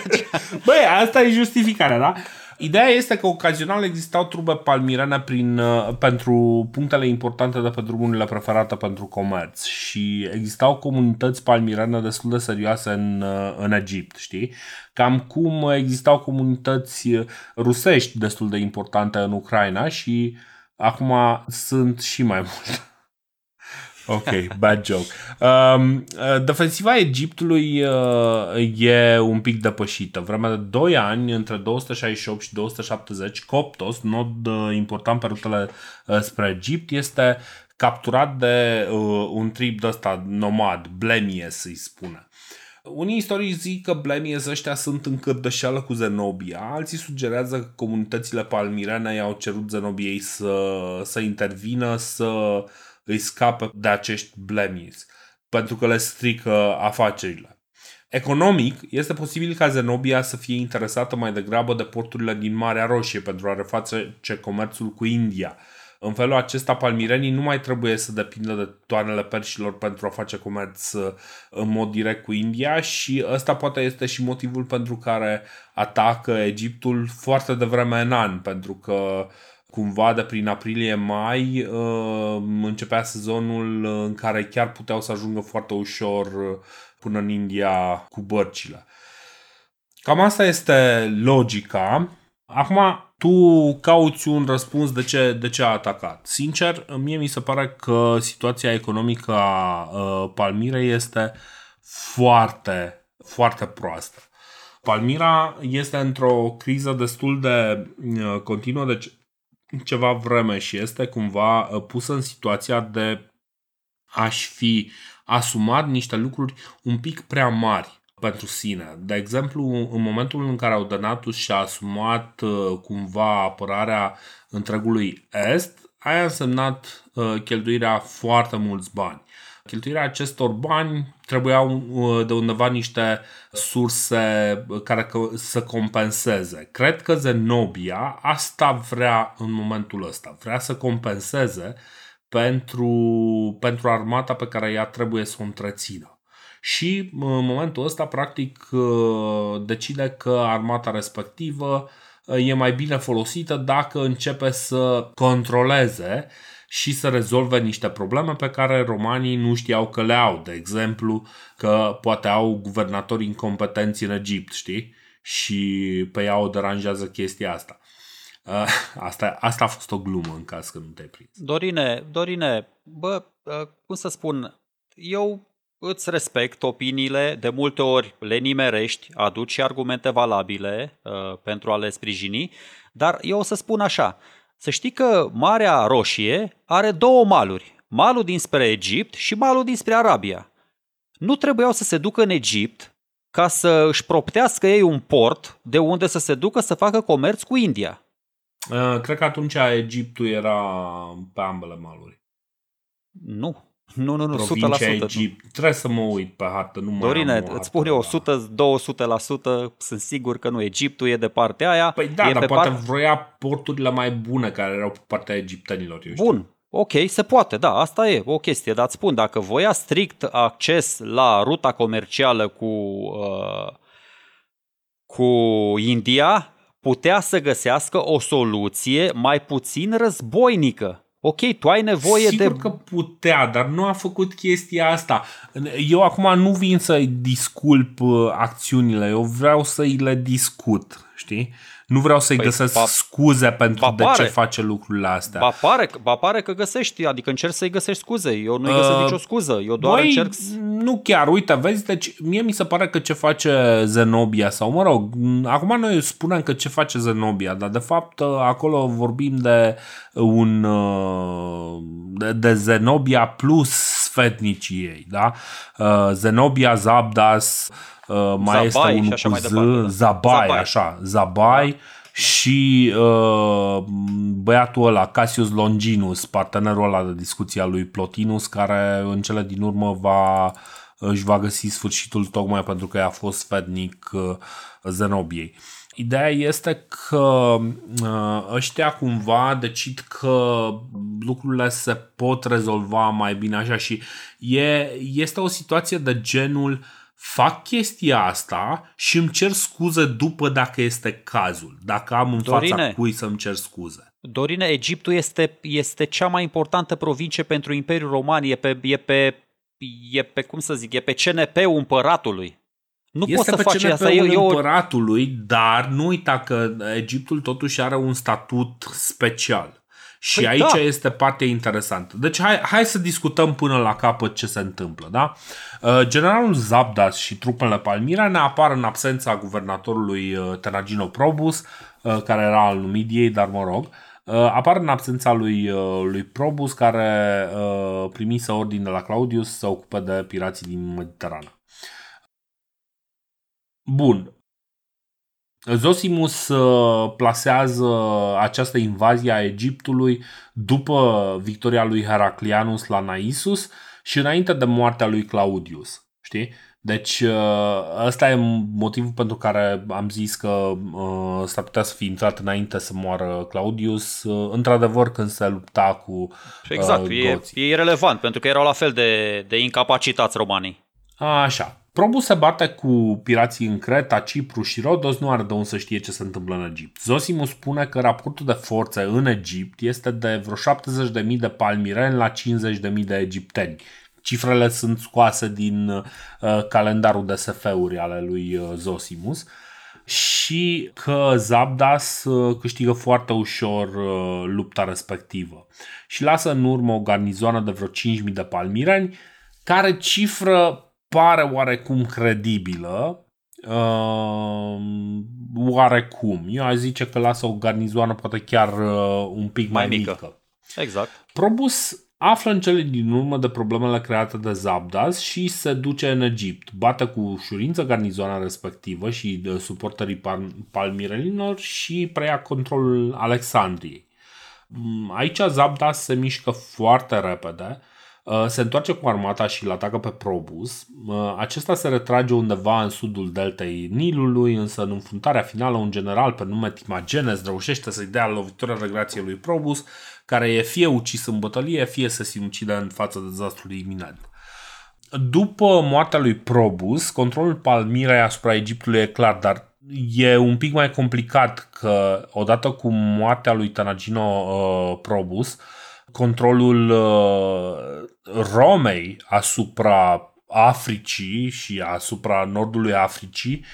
Băi, asta e justificarea, da? Ideea este că ocazional existau trupe palmirene prin, pentru punctele importante de pe drumurile preferate pentru comerț și existau comunități palmirene destul de serioase în, în Egipt, știi? Cam cum existau comunități rusești destul de importante în Ucraina și acum sunt și mai multe. Ok, bad joke. Um, defensiva Egiptului uh, e un pic depășită. Vremea de doi ani, între două sute șaizeci și opt și două sute șaptezeci, Coptos, nod uh, important pe rutele uh, spre Egipt, este capturat de uh, un trib de ăsta nomad, Blemies îi spune. Unii istorici zic că Blemies ăștia sunt în cărdășeală cu Zenobia, alții sugerează că comunitățile palmirene i-au cerut Zenobiei să, să intervină, să îi scapă de acești Blemies, pentru că le strică afacerile. Economic, este posibil ca Zenobia să fie interesată mai degrabă de porturile din Marea Roșie pentru a reface comerțul cu India. În felul acesta, palmirenii nu mai trebuie să depindă de toanele perșilor pentru a face comerț în mod direct cu India și ăsta poate este și motivul pentru care atacă Egiptul foarte devreme în an, pentru că cumva de prin aprilie-mai începea sezonul în care chiar puteau să ajungă foarte ușor până în India cu bărcile. Cam asta este logica. Acum tu cauți un răspuns de ce, de ce a atacat. Sincer, mie mi se pare că situația economică a Palmirei este foarte, foarte proastă. Palmira este într-o criză destul de continuă, deci ceva vreme și este cumva pusă în situația de a-și fi asumat niște lucruri un pic prea mari pentru sine. De exemplu, în momentul în care Odenatus și-a asumat cumva apărarea întregului Est, aia a însemnat cheltuirea foarte mulți bani. Cheltuirea acestor bani trebuiau de undeva niște surse care să compenseze. Cred că Zenobia asta vrea în momentul ăsta. Vrea să compenseze pentru, pentru armata pe care ea trebuie să o întrețină. Și în momentul ăsta, practic, decide că armata respectivă e mai bine folosită dacă începe să controleze și să rezolve niște probleme pe care romanii nu știau că le au. De exemplu, că poate au guvernatori incompetenți în Egipt, știi? Și pe ea o deranjează chestia asta. Asta, asta a fost o glumă, în caz că nu te-ai prins. Dorine, Dorine, bă, cum să spun, eu îți respect opiniile, de multe ori le nimerești, aduci argumente valabile uh, pentru a le sprijini, dar eu o să spun așa, să știi că Marea Roșie are două maluri, malul dinspre Egipt și malul dinspre Arabia. Nu trebuiau să se ducă în Egipt ca să își proptească ei un port de unde să se ducă să facă comerț cu India. Uh, cred că atunci Egiptul era pe ambele maluri. Nu. Nu, nu, nu, Provincia o sută la sută. Egipt. Nu. Trebuie să mă uit pe hartă. Nu Dorine, mai îți spun eu o sută două sute la sută, sunt sigur că nu. Egiptul e de partea aia. Păi da, e dar pe poate part... vroia porturile mai bune care erau pe partea egiptenilor. Eu știu. Bun, ok, se poate, da, asta e o chestie. Dar îți spun, dacă voia strict acces la ruta comercială cu, uh, cu India, putea să găsească o soluție mai puțin războinică. Ok, tu ai nevoie Sigur de... că putea, dar nu a făcut chestia asta. Eu acum nu vin să-i disculp acțiunile, eu vreau să-i le discut, știi? Nu vreau să-i păi, găsesc ba, scuze pentru de ce face lucrurile astea. Ba pare, ba pare că găsești, adică încerci să-i găsești scuze. Eu nu-i găsesc uh, nicio scuză, eu doar băi, încerc... Nu chiar, uite, vezi, deci mie mi se pare că ce face Zenobia, sau mă rog, acum noi spunem că ce face Zenobia, dar de fapt acolo vorbim de un de, de Zenobia plus sfetnicii ei, da? Zenobia, Zabdas, mai Zabai, este unul și așa cu mai Z, departe, da. Zabai, Zabai, așa, Zabai. Da. Și uh, băiatul ăla, Cassius Longinus, partenerul ăla de discuție al lui Plotinus, care în cele din urmă va, își va găsi sfârșitul tocmai pentru că a fost sfetnic uh, Zenobiei. Ideea este că uh, ăștia cumva decid că lucrurile se pot rezolva mai bine așa și e, este o situație de genul: fac chestia asta și îmi cer scuze după dacă este cazul. Dacă am în Dorine, fața cui să-mi cer scuze. Dorine, Egiptul este, este cea mai importantă provincie pentru Imperiul Roman. E pe, e pe, e pe cum să zic, e pe C N P-ul împăratului. Nu este poți să pe faci C N P-ul asta. Eu, eu... împăratului, dar nu uita că Egiptul totuși are un statut special. Și păi aici da. Este partea interesantă. Deci hai, hai să discutăm până la capăt ce se întâmplă. Da? Generalul Zabdas și trupele Palmyra ne apar în absența guvernatorului Tenagino Probus, care era al Numidiei, dar mă rog, apar în absența lui, lui Probus, care primise ordine de la Claudius să se ocupe de pirații din Mediterana. Bun. Zosimus plasează această invazie a Egiptului după victoria lui Heraclianus la Naissus și înainte de moartea lui Claudius. Știi? Deci ăsta e motivul pentru care am zis că s-ar putea să fi intrat înainte să moară Claudius, într-adevăr când se lupta cu exact, goții. E, e relevant pentru că erau la fel de, de incapacitați romanii. Așa. Probus se bate cu pirații în Creta, Cipru și Rodos, nu are de unde să știe ce se întâmplă în Egipt. Zosimus spune că raportul de forțe în Egipt este de vreo șaptezeci de mii de palmireni la cincizeci de mii de egipteni. Cifrele sunt scoase din uh, calendarul de S F-uri ale lui uh, Zosimus și că Zabdas uh, câștigă foarte ușor uh, lupta respectivă și lasă în urmă o garnizoană de vreo cinci mii de palmireni, care cifră pare oarecum credibilă, uh, oarecum. Eu aș zice că lasă o garnizoană poate chiar uh, un pic mai, mai mică. mică. Exact. Probus află în cele din urmă de problemele create de Zabdas și se duce în Egipt. Bate cu ușurință garnizoana respectivă și de suportării palmirenilor și preia controlul Alexandriei. Aici Zabdas se mișcă foarte repede. se întoarce cu armata și îl atacă pe Probus. Acesta se retrage undeva în sudul deltei Nilului, însă în înfruntarea finală un general pe nume Timagenes reușește să-i dea lovitura de grație lui Probus, care e fie ucis în bătălie, fie să se ucide în fața dezastrului iminent. După moartea lui Probus, controlul Palmirei asupra Egiptului e clar, dar e un pic mai complicat că odată cu moartea lui Tanagino uh, Probus, controlul uh, Romei asupra Africii și asupra nordului Africii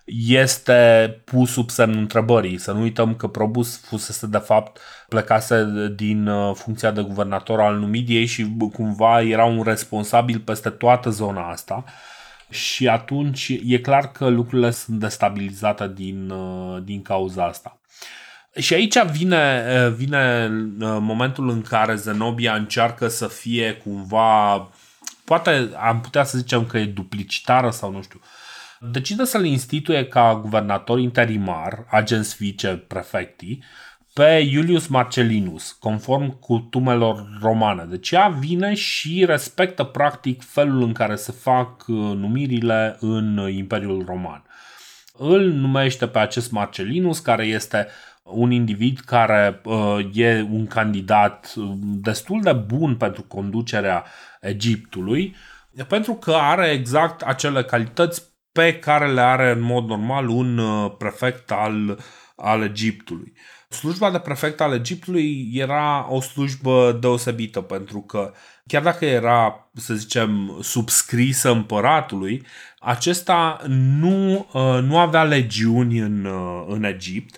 este pus sub semnul întrebării. Să nu uităm că Probus fusese de fapt plecase din funcția de guvernator al Numidiei și cumva era un responsabil peste toată zona asta. Și atunci e clar că lucrurile sunt destabilizate din, din cauza asta. Și aici vine, vine momentul în care Zenobia încearcă să fie cumva, poate am putea să zicem că e duplicitară sau nu știu, decide să-l instituie ca guvernator interimar, agens vice-prefectii, pe Iulius Marcellinus, conform cutumelor romane. Deci ea vine și respectă practic felul în care se fac numirile în Imperiul Roman. Îl numește pe acest Marcellinus, care este un individ care uh, e un candidat destul de bun pentru conducerea Egiptului, pentru că are exact acele calități pe care le are în mod normal un prefect al, al Egiptului. Slujba de prefect al Egiptului era o slujbă deosebită, pentru că chiar dacă era, să zicem, subscrisă împăratului, acesta nu, nu avea legiuni în, în Egipt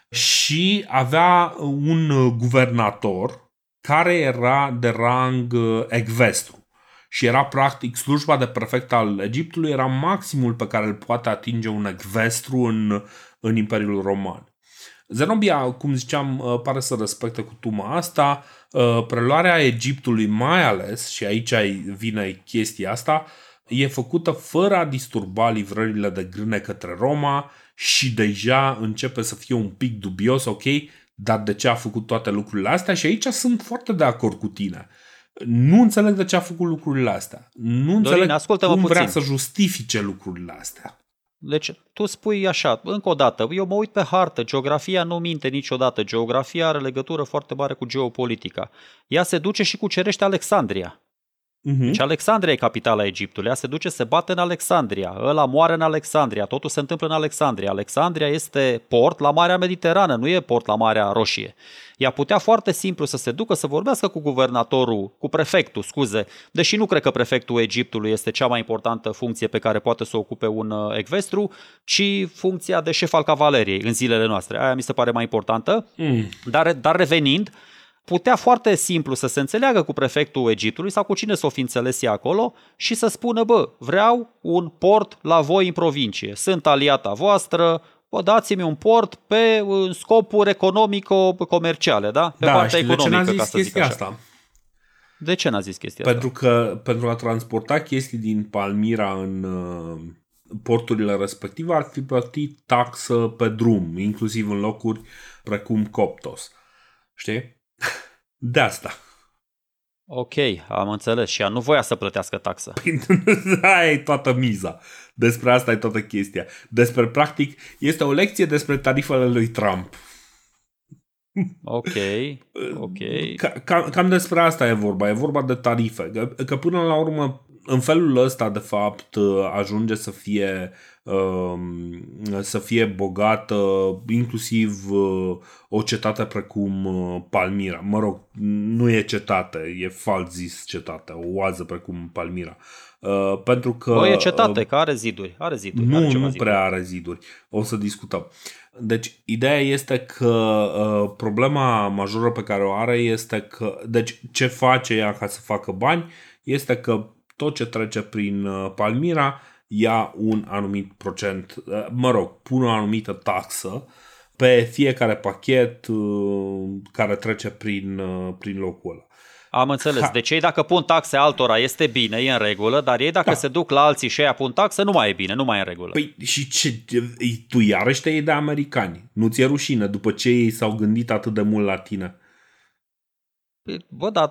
și avea un guvernator care era de rang ecvestru. Și era practic slujba de prefect al Egiptului, era maximul pe care îl poate atinge un ecvestru în, în Imperiul Roman. Zenobia, cum ziceam, pare să respecte cutuma asta. Preluarea Egiptului mai ales, și aici vine chestia asta, e făcută fără a disturba livrările de grâne către Roma și deja începe să fie un pic dubios, ok, dar de ce a făcut toate lucrurile astea? Și aici sunt foarte de acord cu tine. Nu înțeleg de ce a făcut lucrurile astea. Nu înțeleg Dorin, cum vrea puțin. să justifice lucrurile astea. Deci tu spui așa, încă o dată, eu mă uit pe hartă, geografia nu minte niciodată, geografia are legătură foarte mare cu geopolitica. Ea se duce și cucerește Alexandria. Uh-huh. Deci Alexandria e capitala Egiptului, ea se duce, se bate în Alexandria, ăla moare în Alexandria, totul se întâmplă în Alexandria. Alexandria este port la Marea Mediterană, nu e port la Marea Roșie. Ea putea foarte simplu să se ducă să vorbească cu guvernatorul, cu prefectul, scuze, deși nu cred că prefectul Egiptului este cea mai importantă funcție pe care poate să o ocupe un ecvestru, ci funcția de șef al cavaleriei în zilele noastre. Aia mi se pare mai importantă, mm. dar, dar revenind, putea foarte simplu să se înțeleagă cu prefectul Egiptului sau cu cine s-o fi înțeles ea acolo și să spună, bă, vreau un port la voi în provincie, sunt aliata voastră, bă, dați-mi un port pe scopuri economico-comerciale, da? Pe da, partea economică, economică, de ce n-a zis ca să zic așa. asta? De ce n-a zis chestia pentru asta? Că, pentru a transporta chestii din Palmira în uh, porturile respective ar fi plătit taxă pe drum, inclusiv în locuri precum Coptos. Știi? De asta. Ok, am înțeles. Și ea nu voia să plătească taxă. Aia e toată miza. Despre asta e toată chestia. Despre, practic, este o lecție despre tarifele lui Trump. Ok, ok. Cam, cam despre asta e vorba. E vorba de tarife. Că, că până la urmă, în felul ăsta, de fapt, ajunge să fie să fie bogată inclusiv o cetate precum Palmira. Mă rog, nu e cetate, e fals zis cetate, o oază precum Palmira. Pentru că o, e cetate, că are ziduri. Are ziduri nu, are nu ziduri. prea are ziduri. O să discutăm. Deci, ideea este că uh, problema majoră pe care o are este că, deci, ce face ea ca să facă bani este că tot ce trece prin uh, Palmira ia un anumit procent, uh, mă rog, pune o anumită taxă pe fiecare pachet uh, care trece prin, uh, prin locul ăla. Am înțeles. Ha. Deci ei dacă pun taxe altora este bine, e în regulă, dar ei dacă da. se duc la alții și ei pun taxe, nu mai e bine, nu mai e în regulă. Păi și ce? Tu iarăși te iei de americani. Nu ți-e rușine după ce ei s-au gândit atât de mult la tine? Bă, dar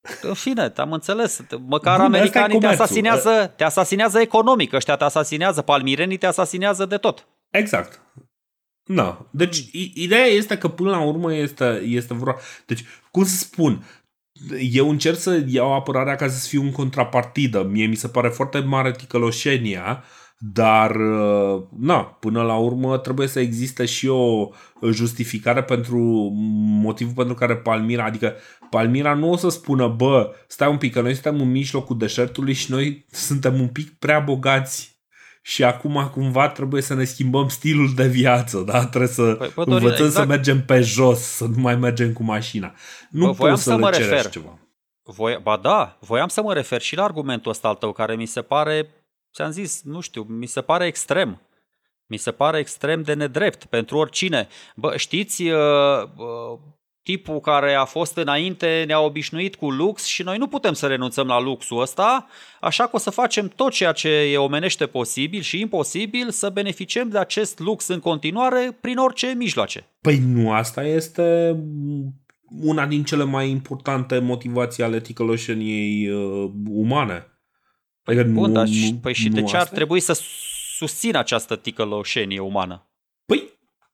În fine, te-am înțeles. Măcar Bun, americanii te asasinează, te asasinează economic, ăștia te asasinează, palmirenii te asasinează de tot. Exact. Da. Deci ideea este că până la urmă este, este vorba. Deci, cum să spun, eu încerc să iau apărarea ca să fiu în contrapartidă. Mie mi se pare foarte mare ticăloșenia, dar na, până la urmă trebuie să existe și o justificare pentru motivul pentru care Palmira, adică Palmira nu o să spună, bă, stai un pic, că noi suntem în mijlocul deșertului și noi suntem un pic prea bogați și acum cumva trebuie să ne schimbăm stilul de viață, da? Trebuie să păi, bă, Dorin, învățăm exact. Să mergem pe jos, să nu mai mergem cu mașina. Nu bă, poți să, să le cerești ceva. Voi, ba da, voiam să mă refer și la argumentul ăsta al tău, care mi se pare, ți-am zis, nu știu, mi se pare extrem. Mi se pare extrem de nedrept pentru oricine. Bă, știți, uh, uh, tipul care a fost înainte ne-a obișnuit cu lux și noi nu putem să renunțăm la luxul ăsta, așa că o să facem tot ceea ce e omenește posibil și imposibil să beneficiem de acest lux în continuare prin orice mijloace. Păi nu, asta este una din cele mai importante motivații ale ticăloșeniei uh, umane. Păi, adică bun, nu, dar și, păi și de ce ar trebui să susțină această ticăloșenie umană? Păi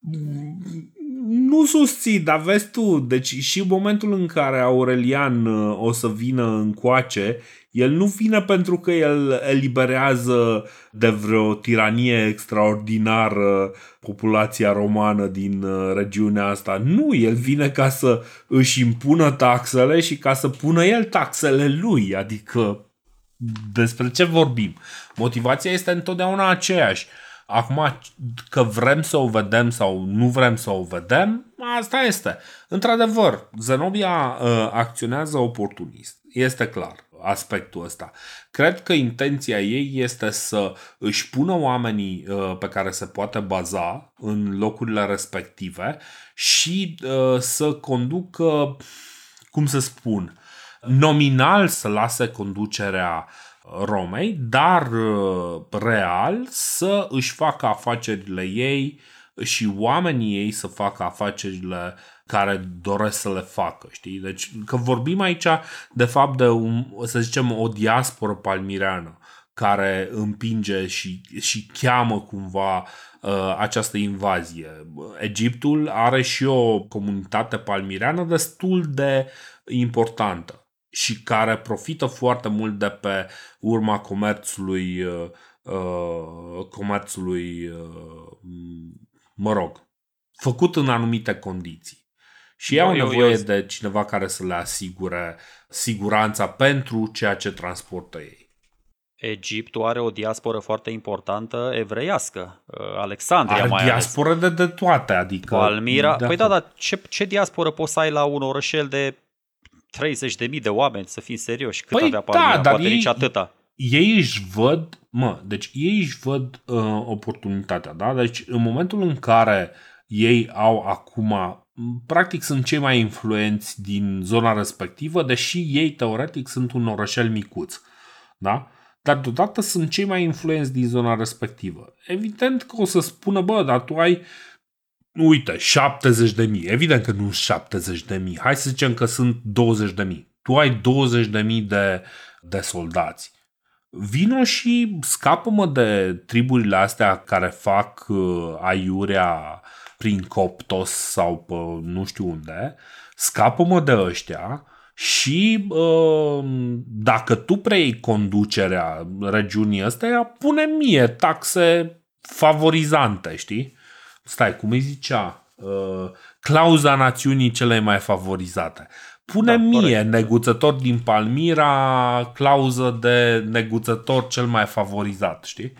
nu susțin, dar vezi tu, deci și în momentul în care Aurelian o să vină încoace, el nu vine pentru că el eliberează de vreo tiranie extraordinară populația romană din regiunea asta. Nu, el vine ca să își impună taxele și ca să pună el taxele lui, adică despre ce vorbim? Motivația este întotdeauna aceeași. Acum, că vrem să o vedem sau nu vrem să o vedem, asta este. Într-adevăr, Zenobia uh, acționează oportunist. Este clar aspectul ăsta. Cred că intenția ei este să își pună oamenii uh, pe care se poate baza în locurile respective și uh, să conducă, cum să spun, nominal să lase conducerea Romei, dar real să își facă afacerile ei și oamenii ei să facă afacerile care doresc să le facă, știi? Deci că vorbim aici de fapt de un, să zicem, o diasporă palmireană care împinge și, și cheamă cumva uh, această invazie. Egiptul are și o comunitate palmireană destul de importantă și care profită foarte mult de pe urma comerțului, uh, comerțului uh, mă rog, făcut în anumite condiții. Și ei au nevoie eu... de cineva care să le asigure siguranța pentru ceea ce transportă ei. Egiptul are o diasporă foarte importantă evreiască. Alexandria are mai diasporă de, de toate, adică... Palmira. Păi da, dar ce, ce diasporă poți să ai la un orășel de treizeci de mii de oameni, să fim serioși? Cât păi avea Palmira? Da, dar poate ei, nici atâta. Ei își văd, mă, deci ei își văd uh, oportunitatea, da? Deci în momentul în care ei au acum, practic sunt cei mai influenți din zona respectivă, deși ei teoretic sunt un orășel micuț, da? Dar deodată sunt cei mai influenți din zona respectivă. Evident că o să spună, bă, dar tu ai, uite, șaptezeci de mii. Evident că nu șaptezeci de mii. Hai să zicem că sunt douăzeci de mii. Tu ai douăzeci de mii de, de soldați. Vino și scapă-mă de triburile astea care fac uh, aiurea prin Coptos sau pe nu știu unde. Scapă-mă de ăștia și uh, dacă tu preiei conducerea regiunii astea, pune mie taxe favorizante, știi? Stai, cum îi zicea? Uh, clauza națiunii cele mai favorizate. Pune da, mie, corect. Neguțător din Palmira, clauză de neguțător cel mai favorizat, știi?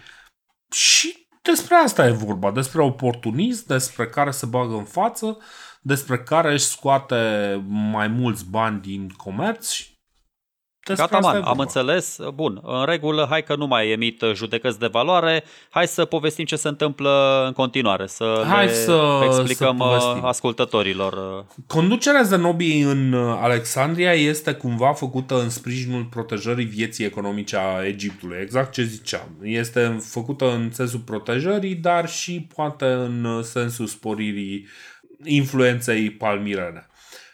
Și despre asta e vorba, despre oportunism, despre care se bagă în față, despre care își scoate mai mulți bani din comerț. Gata, man, am înțeles. Bun, în regulă, hai că nu mai emit judecăți de valoare. Hai să povestim ce se întâmplă în continuare, să hai le să, explicăm să ascultătorilor. Conducerea Zenobiei în Alexandria este cumva făcută în sprijinul protejării vieții economice a Egiptului. Exact ce ziceam. Este făcută în sensul protejării, dar și poate în sensul sporirii influenței palmirene.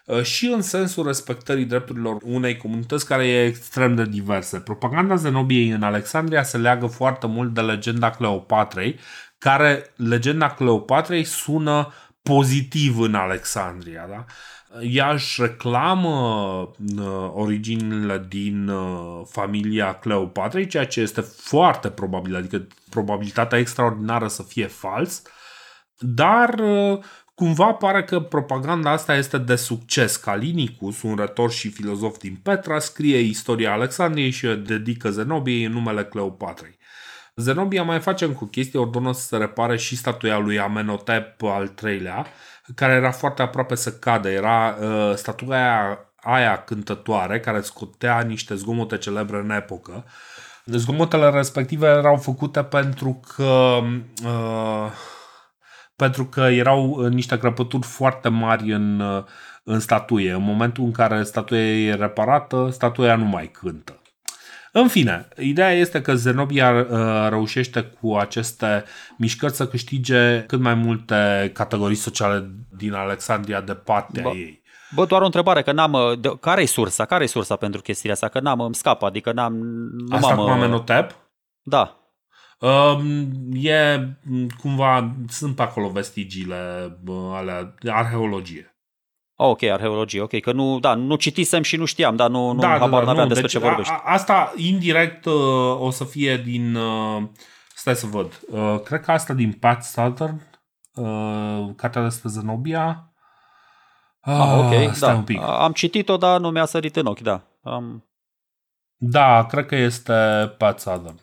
și în sensul respectării drepturilor unei comunități care e extrem de diverse. Propaganda Zenobiei în Alexandria se leagă foarte mult de legenda Cleopatrei, care legenda Cleopatrei sună pozitiv în Alexandria, da? Ea își reclamă uh, originile din uh, familia Cleopatrei, ceea ce este foarte probabil, adică probabilitatea extraordinară să fie fals, dar uh, cumva pare că propaganda asta este de succes. Calinicus, un retor și filozof din Petra, scrie istoria Alexandriei și o dedică Zenobiei în numele Cleopatrei. Zenobia mai face încă o chestie, ordonă să se repare și statuia lui Amenhotep al treilea, care era foarte aproape să cadă. Era uh, statuia aia, aia cântătoare, care scotea niște zgomote celebre în epocă. Zgomotele respective erau făcute pentru că uh, pentru că erau niște crăpături foarte mari în, în statuie. În momentul în care statuia e reparată, statuia nu mai cântă. În fine, ideea este că Zenobia uh, reușește cu aceste mișcări să câștige cât mai multe categorii sociale din Alexandria de partea Bă. ei. Bă, doar o întrebare, că n-am... De, care-i sursa? Care-i sursa pentru chestia asta? Că n-am, îmi scapă, adică n-am... Nu Asta m-am, cu Amenhotep? Da. Uh, e cumva... Sunt pe acolo vestigiile uh, ale arheologie. Ok, arheologie, ok, că nu, da, nu citisem și nu știam, dar nu, nu da, habar da, da, n-aveam nu, despre deci ce vorbești. A, asta indirect uh, o să fie din... Uh, stai să văd. Uh, cred că asta din Pat Southern, uh, cartea despre Zenobia. Uh, ah, ok, stai da. un pic. Am citit-o, dar nu mi-a sărit în ochi, da. Am... Da, cred că este Pat Southern.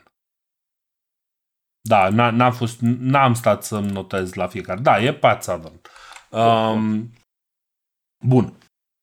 Da, n- n-am, fost, n-am stat să-mi notez la fiecare. Da, e Pat Southern. Um, bun.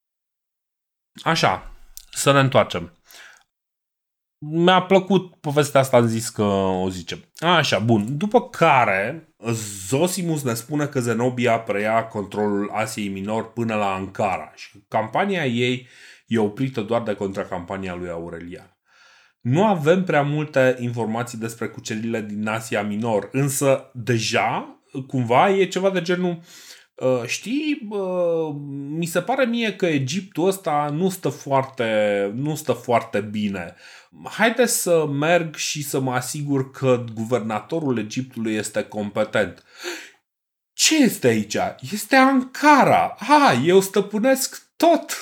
Așa, să ne întoarcem. Mi-a plăcut povestea asta, am zis că o zicem. Așa, bun. După care Zosimus ne spune că Zenobia preia controlul Asiei Minor până la Ankara și campania ei e oprită doar de contracampania lui Aurelian. Nu avem prea multe informații despre cuceririle din Asia Minor, însă deja, cumva, e ceva de genul... Uh, știi, uh, mi se pare mie că Egiptul ăsta nu stă foarte, nu stă foarte bine. Haide să merg și să mă asigur că guvernatorul Egiptului este competent. Ce este aici? Este Ankara. Ah, eu stăpânesc tot.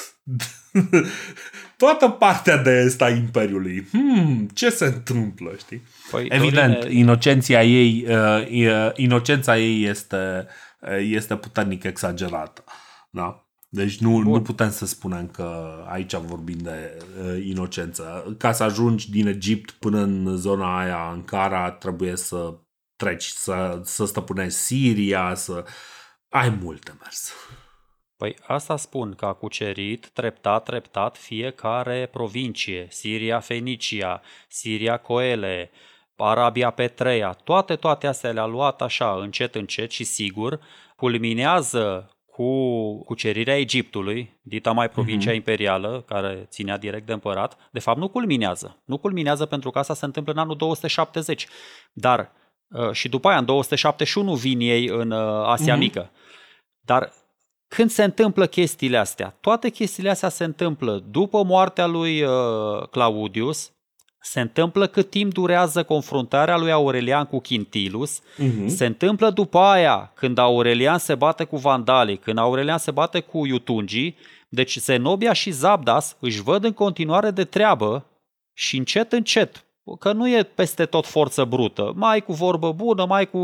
Toată partea de est a Imperiului. Hmm, ce se întâmplă, știi? Păi, Evident, Dorine... inocenția ei, uh, inocența ei este... este puternic exagerată. Da? Deci nu, nu putem să spunem că aici vorbim de uh, inocență. Ca să ajungi din Egipt până în zona aia Ankara, trebuie să treci, să, să stăpânești Siria, să ai multe mers. Păi asta spun, că a cucerit treptat, treptat fiecare provincie. Siria Fenicia, Siria Coele, Arabia Petrea, toate, toate astea le-a luat așa, încet, încet și sigur, culminează cu cucerirea Egiptului, dita mai provincia uh-huh. imperială, care ținea direct de împărat. De fapt, nu culminează. Nu culminează pentru că asta se întâmplă în anul două sute șaptezeci. Dar și după aia, în două sute șaptezeci și unu, vin ei în Asia uh-huh. Mică. Dar când se întâmplă chestiile astea? Toate chestiile astea se întâmplă după moartea lui Claudius. Se întâmplă cât timp durează confruntarea lui Aurelian cu Quintilus, uh-huh. se întâmplă după aia când Aurelian se bate cu vandalii, când Aurelian se bate cu iutungii, deci Zenobia și Zabdas își văd în continuare de treabă și încet, încet, că nu e peste tot forță brută, mai cu vorbă bună, mai cu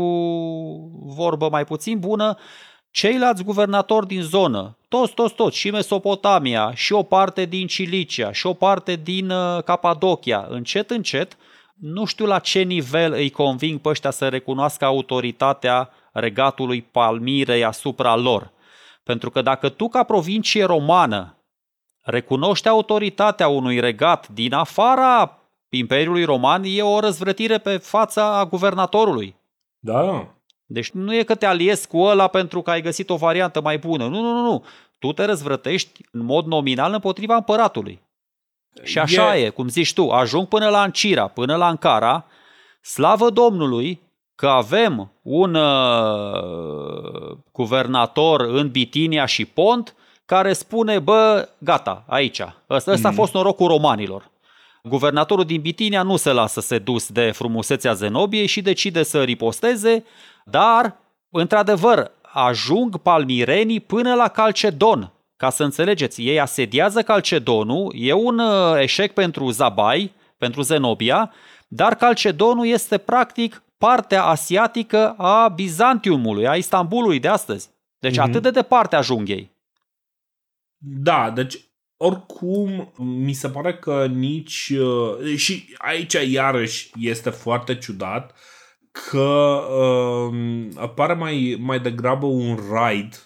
vorbă mai puțin bună, ceilalți guvernatori din zonă, toți, toți, toți, și Mesopotamia, și o parte din Cilicia, și o parte din uh, Capadocia, încet, încet, nu știu la ce nivel îi conving pe ăștia să recunoască autoritatea regatului Palmirei asupra lor. Pentru că dacă tu, ca provincie romană, recunoști autoritatea unui regat din afara Imperiului Roman, e o răzvrătire pe fața guvernatorului. Da. Deci nu e că te aliezi cu ăla pentru că ai găsit o variantă mai bună. Nu, nu, nu, nu. Tu te răzvrătești în mod nominal împotriva împăratului. Și așa e, e cum zici tu, ajung până la Ancira, până la Ankara, slavă Domnului că avem un uh, guvernator în Bitinia și Pont care spune, bă, gata, aici, ăsta, ăsta mm-hmm. a fost norocul romanilor. Guvernatorul din Bitinia nu se lasă sedus de frumusețea Zenobiei și decide să riposteze, dar, într-adevăr, ajung palmirenii până la Calcedon. Ca să înțelegeți, ei asediază Calcedonul, e un eșec pentru Zabai, pentru Zenobia, dar Calcedonul este practic partea asiatică a Bizantiumului, a Istanbulului de astăzi. Deci mm-hmm. atât de departe ajung ei. Da, deci oricum mi se pare că nici... Și aici iarăși este foarte ciudat că uh, apare mai, mai degrabă un raid,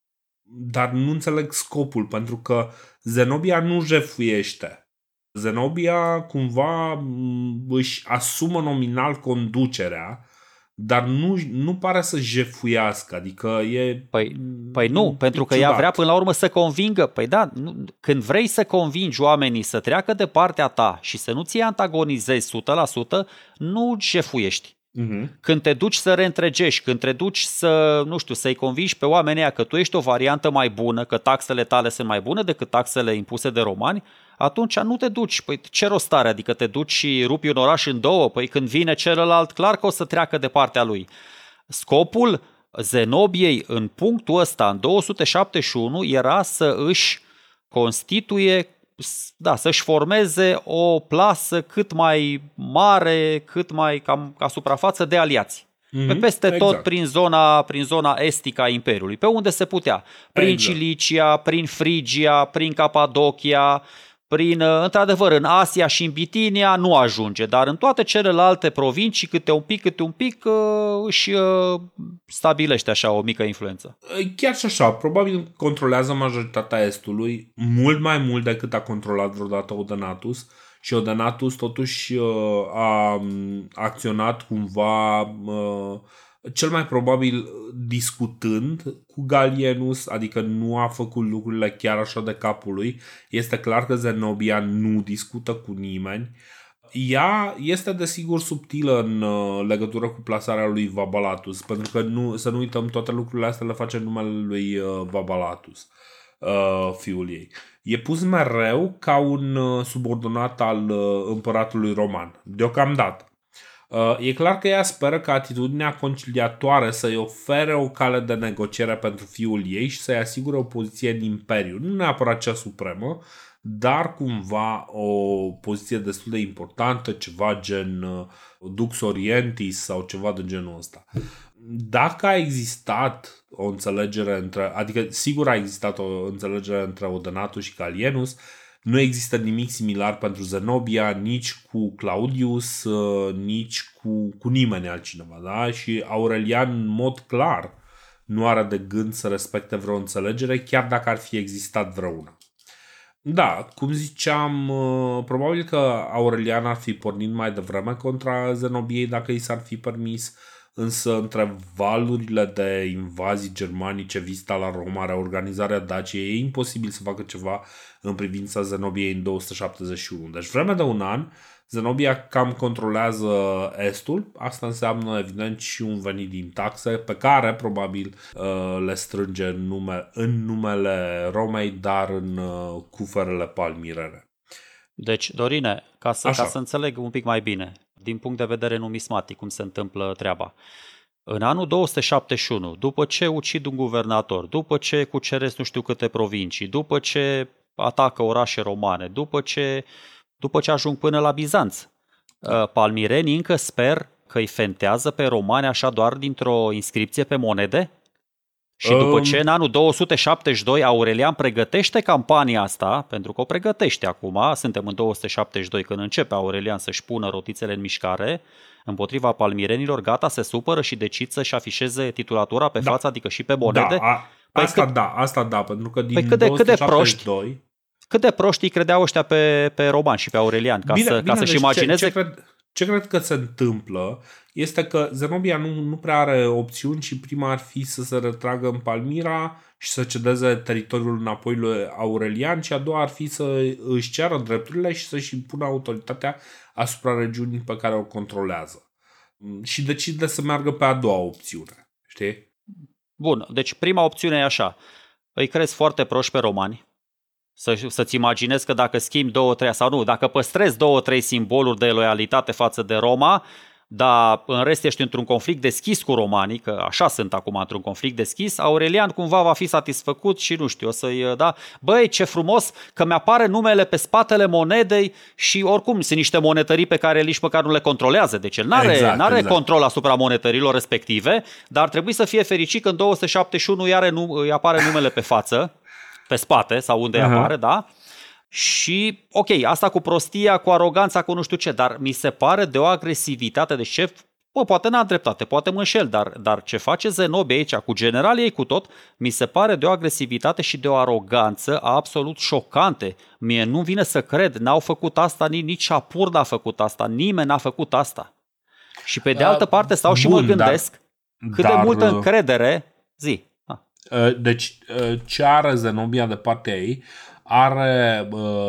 dar nu înțeleg scopul, pentru că Zenobia nu jefuiește. Zenobia cumva își asumă nominal conducerea, dar nu, nu pare să jefuiască, adică e... Păi, păi nu, e pentru că ciudat. Ea vrea până la urmă să convingă. Păi da, nu, când vrei să convingi oamenii să treacă de partea ta și să nu ți antagonizezi o sută la sută, nu jefuiești. Uh-huh. Când te duci să reîntregești, când te duci să, nu știu, să-i convingi pe oamenii aia că tu ești o variantă mai bună, că taxele tale sunt mai bune decât taxele impuse de romani, atunci nu te duci. Păi ce rost are? Adică te duci și rupi un oraș în două? Păi când vine celălalt, clar că o să treacă de partea lui. Scopul Zenobiei în punctul ăsta, în două sute șaptezeci și unu, era să își constituie, da, să-și formeze o plasă cât mai mare, cât mai cam ca suprafață de aliați. Mm-hmm, pe peste exact. Tot prin zona, prin zona estică a Imperiului, pe unde se putea. Prin exact. Cilicia, prin Frigia, prin Capadocia, prin, într-adevăr, în Asia și în Bitinia nu ajunge, dar în toate celelalte provincii, câte un pic, câte un pic, își stabilește așa o mică influență. Chiar și așa, probabil controlează majoritatea Estului, mult mai mult decât a controlat vreodată Odenatus. Și Odenatus totuși a acționat cumva cel mai probabil discutând cu Gallienus, adică nu a făcut lucrurile chiar așa de capul lui. Este clar că Zenobia nu discută cu nimeni. Ea este desigur subtilă în legătură cu plasarea lui Vabalatus, pentru că nu, să nu uităm, toate lucrurile astea le face în numele lui Vabalatus, fiul ei. E pus mereu ca un subordonat al împăratului roman, deocamdată. E clar că ea speră că atitudinea conciliatoare să-i ofere o cale de negociere pentru fiul ei și să-i asigure o poziție în imperiu. Nu neapărat cea supremă, dar cumva o poziție destul de importantă, ceva gen Dux Orientis sau ceva de genul ăsta. Dacă a existat o înțelegere între, adică sigur a existat o înțelegere între Odenatus și Gallienus, nu există nimic similar pentru Zenobia, nici cu Claudius, nici cu, cu nimeni altcineva. Da? Și Aurelian, în mod clar, nu are de gând să respecte vreo înțelegere, chiar dacă ar fi existat vreuna. Da, cum ziceam, probabil că Aurelian ar fi pornit mai devreme contra Zenobiei dacă i s-ar fi permis, însă între valurile de invazii germanice, vizita la Roma, reorganizarea Daciei, e imposibil să facă ceva în privința Zenobiei în două sute șaptezeci și unu. Deci vreme de un an, Zenobia cam controlează Estul. Asta înseamnă evident și un venit din taxe pe care probabil le strânge în, nume, în numele Romei, dar în cuferele palmirene. Deci, Dorine, ca să, ca să înțeleg un pic mai bine, din punct de vedere numismatic, cum se întâmplă treaba. În anul două sute șaptezeci și unu, după ce ucid un guvernator, după ce cuceresc nu știu câte provincii, după ce atacă orașe romane, după ce, după ce ajung până la Bizanț, palmirenii încă sper că îi fentează pe romani așa doar dintr-o inscripție pe monede? Și după ce în anul două sute șaptezeci și doi Aurelian pregătește campania asta, pentru că o pregătește acum, suntem în două sute șaptezeci și doi când începe Aurelian să-și pună rotițele în mișcare împotriva palmirenilor, gata, se supără și decid să-și afișeze titulatura pe da. față, adică și pe monede. Da, a, păi asta cât, da, asta da, pentru că din păi cât de, două sute șaptezeci și doi... Cât de proști, cât de proști îi credeau ăștia pe, pe romani și pe Aurelian, ca, bine, să, bine, ca să-și deci imagineze... Ce, ce, cred, ce cred că se întâmplă este că Zenobia nu, nu prea are opțiuni și prima ar fi să se retragă în Palmira și să cedeze teritoriul înapoi lui Aurelian, și a doua ar fi să își ceară drepturile și să-și impună autoritatea asupra regiunii pe care o controlează. Și decide să meargă pe a doua opțiune. Știi? Bun, deci prima opțiune e așa. îi crezi foarte proști pe romani. Să, să-ți imaginezi că dacă schimbi două, trei, sau nu, dacă păstrezi două, trei simboluri de loialitate față de Roma, dar în rest ești într-un conflict deschis cu romanii, că așa sunt acum într-un conflict deschis, Aurelian cumva va fi satisfăcut și nu știu, o să-i da, băi, ce frumos că mi-apare numele pe spatele monedei și oricum sunt niște monetării pe care nici măcar nu le controlează, deci el n-are, exact, n-are exact. control asupra monetărilor respective, dar ar trebui să fie fericit că în două sute șaptezeci și unu îi, are, îi apare numele pe față, pe spate sau unde uh-huh. îi apare, da? Și, ok, asta cu prostia, cu aroganța, cu nu știu ce, dar mi se pare de o agresivitate de șef, bă, poate n-am dreptate, poate mă înșel, dar, dar ce face Zenobie aici cu generalii ei cu tot, mi se pare de o agresivitate și de o aroganță absolut șocante. Mie nu vine să cred, n-au făcut asta, nici Apur n-a făcut asta, nimeni n-a făcut asta. Și pe de uh, altă parte stau și bun, mă gândesc dar, cât dar, de multă încredere, zi. Ah. Deci ce are Zenobia de partea ei? Are,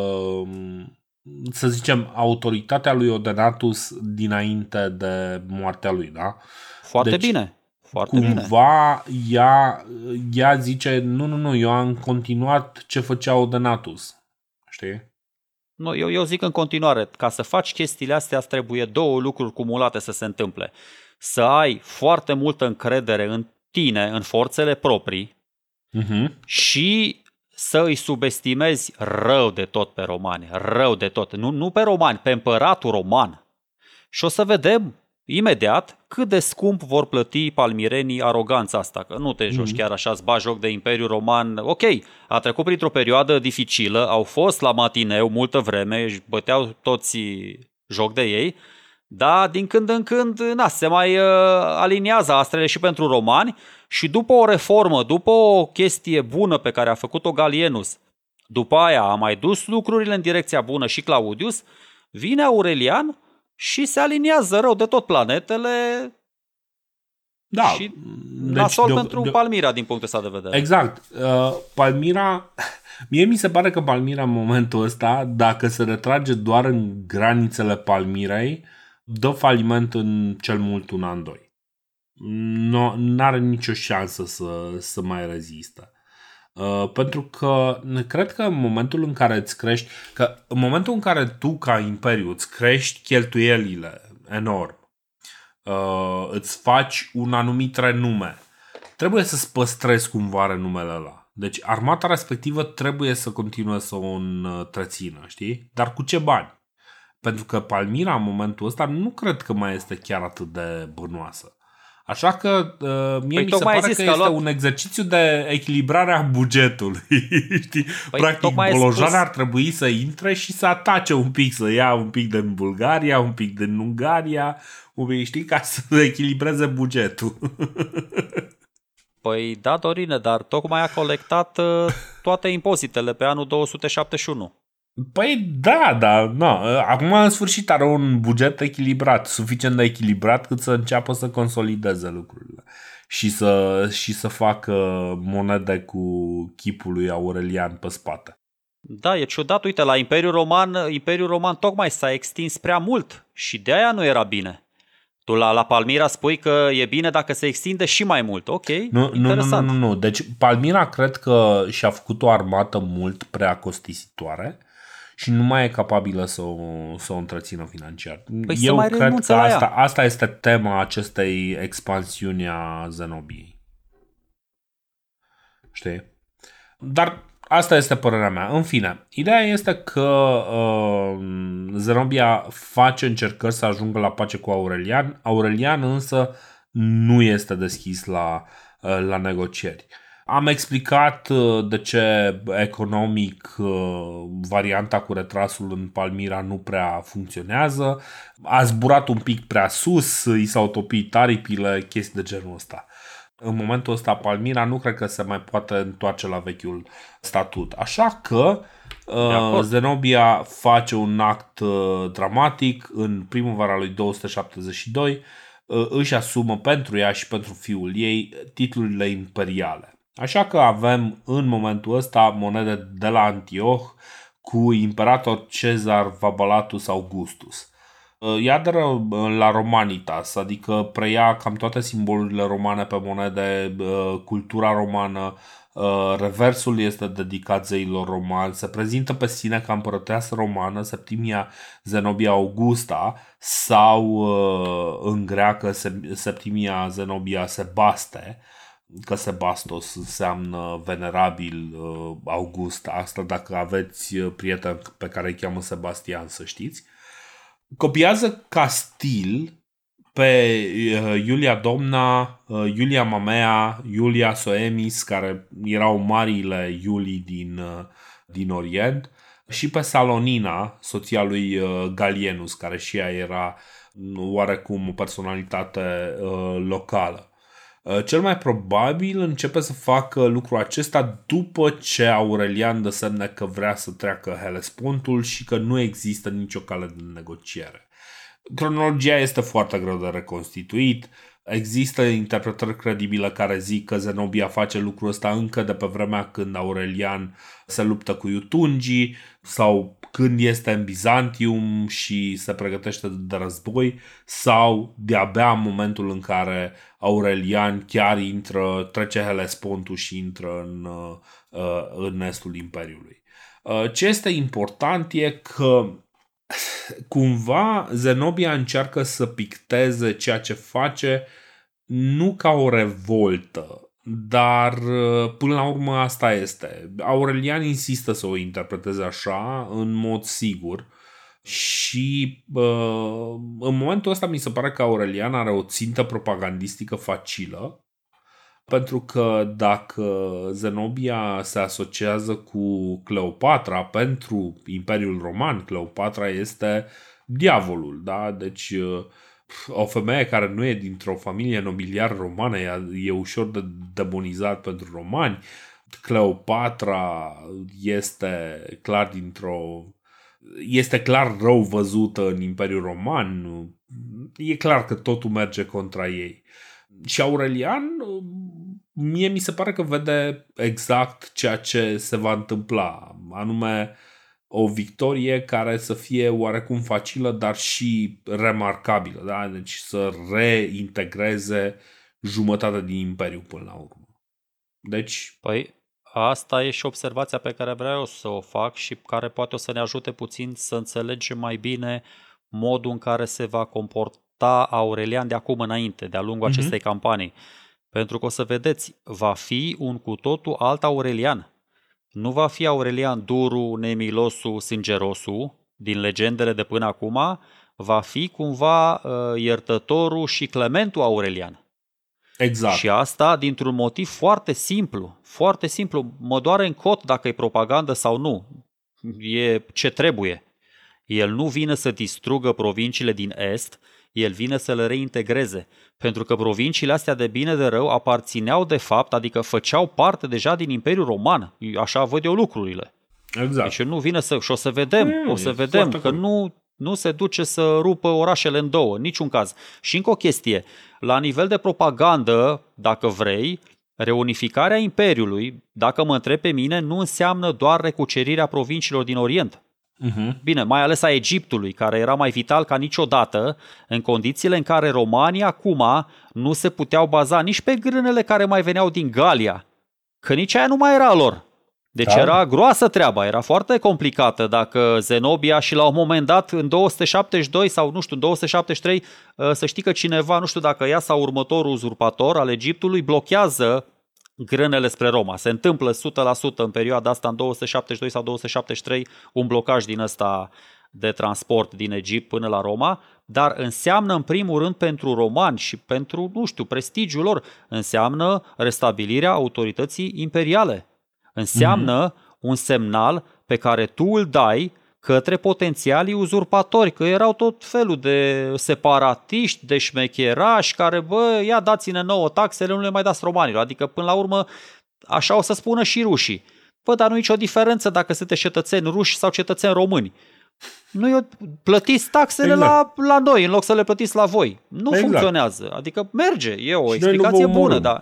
să zicem, autoritatea lui Odenatus dinainte de moartea lui, da? Foarte deci, bine, foarte bine. Cumva ea, ea zice, nu, nu, nu, eu am continuat ce făcea Odenatus, știi? Nu, eu, eu zic în continuare, ca să faci chestiile astea îți trebuie două lucruri cumulate să se întâmple. Să ai foarte multă încredere în tine, în forțele proprii, uh-huh. și să îi subestimezi rău de tot pe romani, rău de tot. Nu, nu pe romani, pe împăratul roman. Și o să vedem imediat cât de scump vor plăti palmirenii aroganța asta, că nu te joci mm-hmm. chiar așa, îți bagi joc de Imperiul Roman. Ok, a trecut printr-o perioadă dificilă, au fost la matineu multă vreme, își băteau toți joc de ei, dar din când în când na, se mai uh, aliniază astrele și pentru romani și după o reformă, după o chestie bună pe care a făcut-o Gallienus, după aia a mai dus lucrurile în direcția bună și Claudius, vine Aurelian și se aliniază rău de tot planetele. Da. Și deci nasol de, pentru de, Palmira din punctul ăsta de vedere. Exact. Uh, Palmira, mie mi se pare că Palmira în momentul ăsta, dacă se retrage doar în granițele Palmirei, dă faliment în cel mult un an, doi. Nu are nicio șansă să, să mai rezistă. Uh, pentru că cred că în momentul în care îți crești, că în momentul în care tu ca imperiu îți crești cheltuielile enorm, uh, îți faci un anumit renume, trebuie să-ți păstrezi cumva renumele ăla. Deci armata respectivă trebuie să continue să o întrețină, știi? Dar cu ce bani? Pentru că Palmira în momentul ăsta nu cred că mai este chiar atât de bănoasă. Așa că uh, mie păi mi se pare că este luat... un exercițiu de echilibrare a bugetului. Știi? Păi, practic, Bolojana ar trebui să intre și să atace un pic, să ia un pic din Bulgaria, un pic din Ungaria, un pic, știi, ca să echilibreze bugetul. Păi da, Dorine, dar tocmai a colectat uh, toate impozitele pe anul două sute șaptezeci și unu. Păi da, da, no. Acum în sfârșit are un buget echilibrat, suficient de echilibrat cât să înceapă să consolideze lucrurile și să, și să facă monede cu chipul lui Aurelian pe spate. Da, e ciudat, uite, la Imperiul Roman, Imperiul Roman tocmai s-a extins prea mult și de aia nu era bine. Tu la, la Palmira spui că e bine dacă se extinde și mai mult, ok? Nu, nu, nu, nu, nu. Deci Palmira cred că și-a făcut o armată mult prea costisitoare și nu mai e capabilă să o, să o întrețină financiar. Păi Eu cred că asta, asta este tema acestei expansiuni a Zenobiei. Știi? Dar asta este părerea mea. În fine, ideea este că uh, Zenobia face încercări să ajungă la pace cu Aurelian. Aurelian însă nu este deschis la, uh, la negocieri. Am explicat de ce economic varianta cu retrasul în Palmira nu prea funcționează. A zburat un pic prea sus, i s-au topit aripile, chestii de genul ăsta. În momentul ăsta Palmira nu cred că se mai poate întoarce la vechiul statut. Așa că Zenobia face un act dramatic în primăvara lui două sute șaptezeci și doi, își asumă pentru ea și pentru fiul ei titlurile imperiale. Așa că avem în momentul ăsta monede de la Antioch cu imperator Cezar Vabalatus Augustus. Ea aderă la Romanitas, adică preia cam toate simbolurile romane pe monede, cultura romană, reversul este dedicat zeilor romani, se prezintă pe sine ca împărăteasă romană Septimia Zenobia Augusta sau în greacă Septimia Zenobia Sebaste, că Sebastos înseamnă venerabil August, asta dacă aveți prieten pe care îi cheamă Sebastian, să știți. Copiază ca stil pe Iulia Domna, Iulia Mamea, Iulia Soemis, care erau marile Iulii din, din Orient, și pe Salonina, soția lui Galienus, care și ea era oarecum o personalitate locală. Cel mai probabil începe să facă lucrul acesta după ce Aurelian dă semne că vrea să treacă Hellespontul și că nu există nicio cale de negociere. Cronologia este foarte greu de reconstituit. Există interpretări credibile care zic că Zenobia face lucrul ăsta încă de pe vremea când Aurelian se luptă cu iutungii sau când este în Bizantium și se pregătește de război, sau de-abia în momentul în care Aurelian chiar intră, trece Hellespontul și intră în, în estul Imperiului. Ce este important e că cumva Zenobia încearcă să picteze ceea ce face nu ca o revoltă, dar până la urmă asta este. Aurelian insistă să o interpreteze așa, în mod sigur, și în momentul ăsta mi se pare că Aurelian are o țintă propagandistică facilă, pentru că dacă Zenobia se asociază cu Cleopatra pentru Imperiul Roman, Cleopatra este diavolul, da? Deci o femeie care nu e dintr-o familie nobiliară romană e ușor de demonizat pentru romani. Cleopatra este clar dintr-o este clar rău văzută în Imperiul Roman. E clar că totul merge contra ei. Și Aurelian, mie mi se pare că vede exact ceea ce se va întâmpla, anume o victorie care să fie oarecum facilă, dar și remarcabilă, da? Deci să reintegreze jumătate din Imperiu până la urmă. Deci... Păi, asta e și observația pe care vreau să o fac și care poate o să ne ajute puțin să înțelegem mai bine modul în care se va comporta Aurelian de acum înainte, de-a lungul mm-hmm. acestei campanii. Pentru că o să vedeți, va fi un cu totul alt Aurelian. Nu va fi Aurelian duru, nemilosu, sângerosu din legendele de până acum, va fi cumva uh, iertătorul și clementul Aurelian. Exact. Și asta dintr-un motiv foarte simplu. Foarte simplu. Mă doare în cot dacă e propagandă sau nu. E ce trebuie. El nu vine să distrugă provinciile din Est, el vine să le reintegreze. Pentru că provinciile astea de bine de rău aparțineau de fapt, adică făceau parte deja din Imperiul Roman. Așa văd eu lucrurile. Exact. Deci nu vine să... Și o să vedem, mm, o să vedem că nu, nu se duce să rupă orașele în două, în niciun caz. Și încă o chestie, la nivel de propagandă, dacă vrei, reunificarea Imperiului, dacă mă întreb pe mine, nu înseamnă doar recucerirea provinciilor din Orient. Uh-huh. Bine, mai ales a Egiptului, care era mai vital ca niciodată, în condițiile în care romanii acum nu se puteau baza nici pe grânele care mai veneau din Galia, că nici aia nu mai era lor. Deci da. Era groasă treaba, era foarte complicată dacă Zenobia și la un moment dat în două sute șaptezeci și doi sau nu știu, în două sute șaptezeci și trei, să știi că cineva, nu știu dacă ea sau următorul uzurpator al Egiptului, blochează grânele spre Roma. Se întâmplă o sută la sută în perioada asta, în două sute șaptezeci și doi sau două sute șaptezeci și trei, un blocaj din ăsta de transport din Egipt până la Roma, dar înseamnă în primul rând pentru romani și pentru, nu știu, prestigiul lor, înseamnă restabilirea autorității imperiale. Înseamnă mm-hmm. un semnal pe care tu îl dai către potențialii uzurpatori, că erau tot felul de separatiști, de șmecherași, care, bă, ia dați-ne nouă taxele, nu le mai dați romanilor. Adică, până la urmă, așa o să spună și rușii. Bă, dar nu e nicio diferență dacă sunteți cetățeni ruși sau cetățeni români. Nu e, plătiți taxele exact. la, la noi, în loc să le plătiți la voi. Nu exact. Funcționează. Adică merge, e o și explicație bună, dar...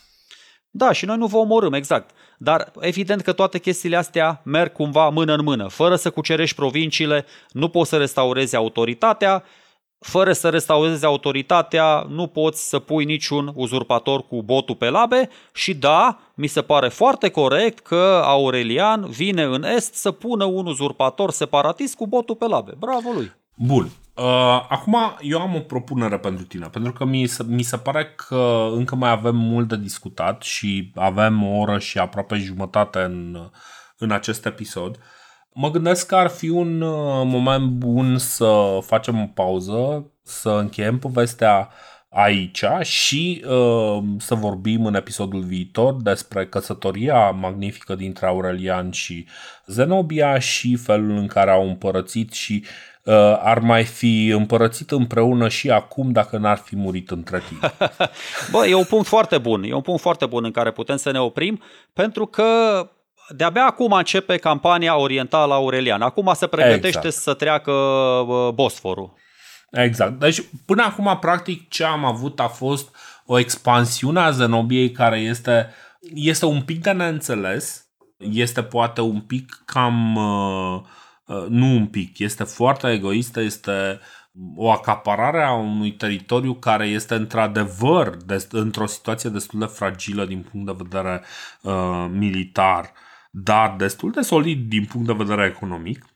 Da, și noi nu vă omorâm, exact. Dar evident că toate chestiile astea merg cumva mână în mână. Fără să cucerești provinciile, nu poți să restaurezi autoritatea. fără să restaurezi autoritatea, nu poți să pui niciun uzurpator cu botul pe labe și da, mi se pare foarte corect că Aurelian vine în Est să pună un uzurpator separatist cu botul pe labe. Bravo lui! Bun. Uh, acum eu am o propunere pentru tine, pentru că mi se, mi se pare că încă mai avem mult de discutat și avem o oră și aproape jumătate în, în acest episod. Mă gândesc că ar fi un moment bun să facem o pauză, să încheiem povestea aici și uh, să vorbim în episodul viitor despre căsătoria magnifică dintre Aurelian și Zenobia și felul în care au împărățit și uh, ar mai fi împărățit împreună și acum dacă n-ar fi murit între timp. Bă, e un punct foarte bun, e un punct foarte bun în care putem să ne oprim, pentru că de-abia acum începe campania orientală a Aurelian. Acum se pregătește exact. să treacă Bosforul. Exact. Deci până acum practic ce am avut a fost o expansiune a Zenobiei care este, este un pic de neînțeles. Este poate un pic cam... Uh, nu un pic, este foarte egoistă, este o acaparare a unui teritoriu care este într-adevăr de, într-o situație destul de fragilă din punct de vedere uh, militar, dar destul de solid din punct de vedere economic.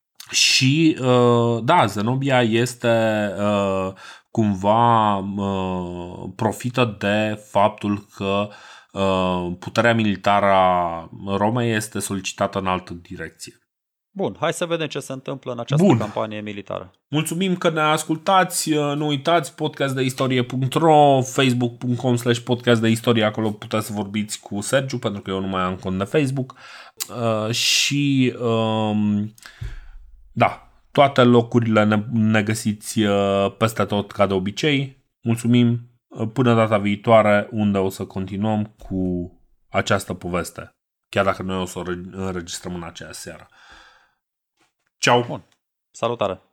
Și uh, da, Zenobia este uh, cumva uh, profită de faptul că uh, puterea militară a Romei este solicitată în altă direcție. Bun, hai să vedem ce se întâmplă în această Bun. campanie militară. Mulțumim că ne ascultați, nu uitați podcast de istorie punct ro, facebook punct com slash podcast de istorie, acolo puteți să vorbiți cu Sergiu pentru că eu nu mai am cont de Facebook uh, și um, da, toate locurile ne, ne găsiți uh, peste tot ca de obicei. Mulțumim, până data viitoare unde o să continuăm cu această poveste, chiar dacă noi o să o înregistrăm în aceea seară. Ciao. Bun. Salutare.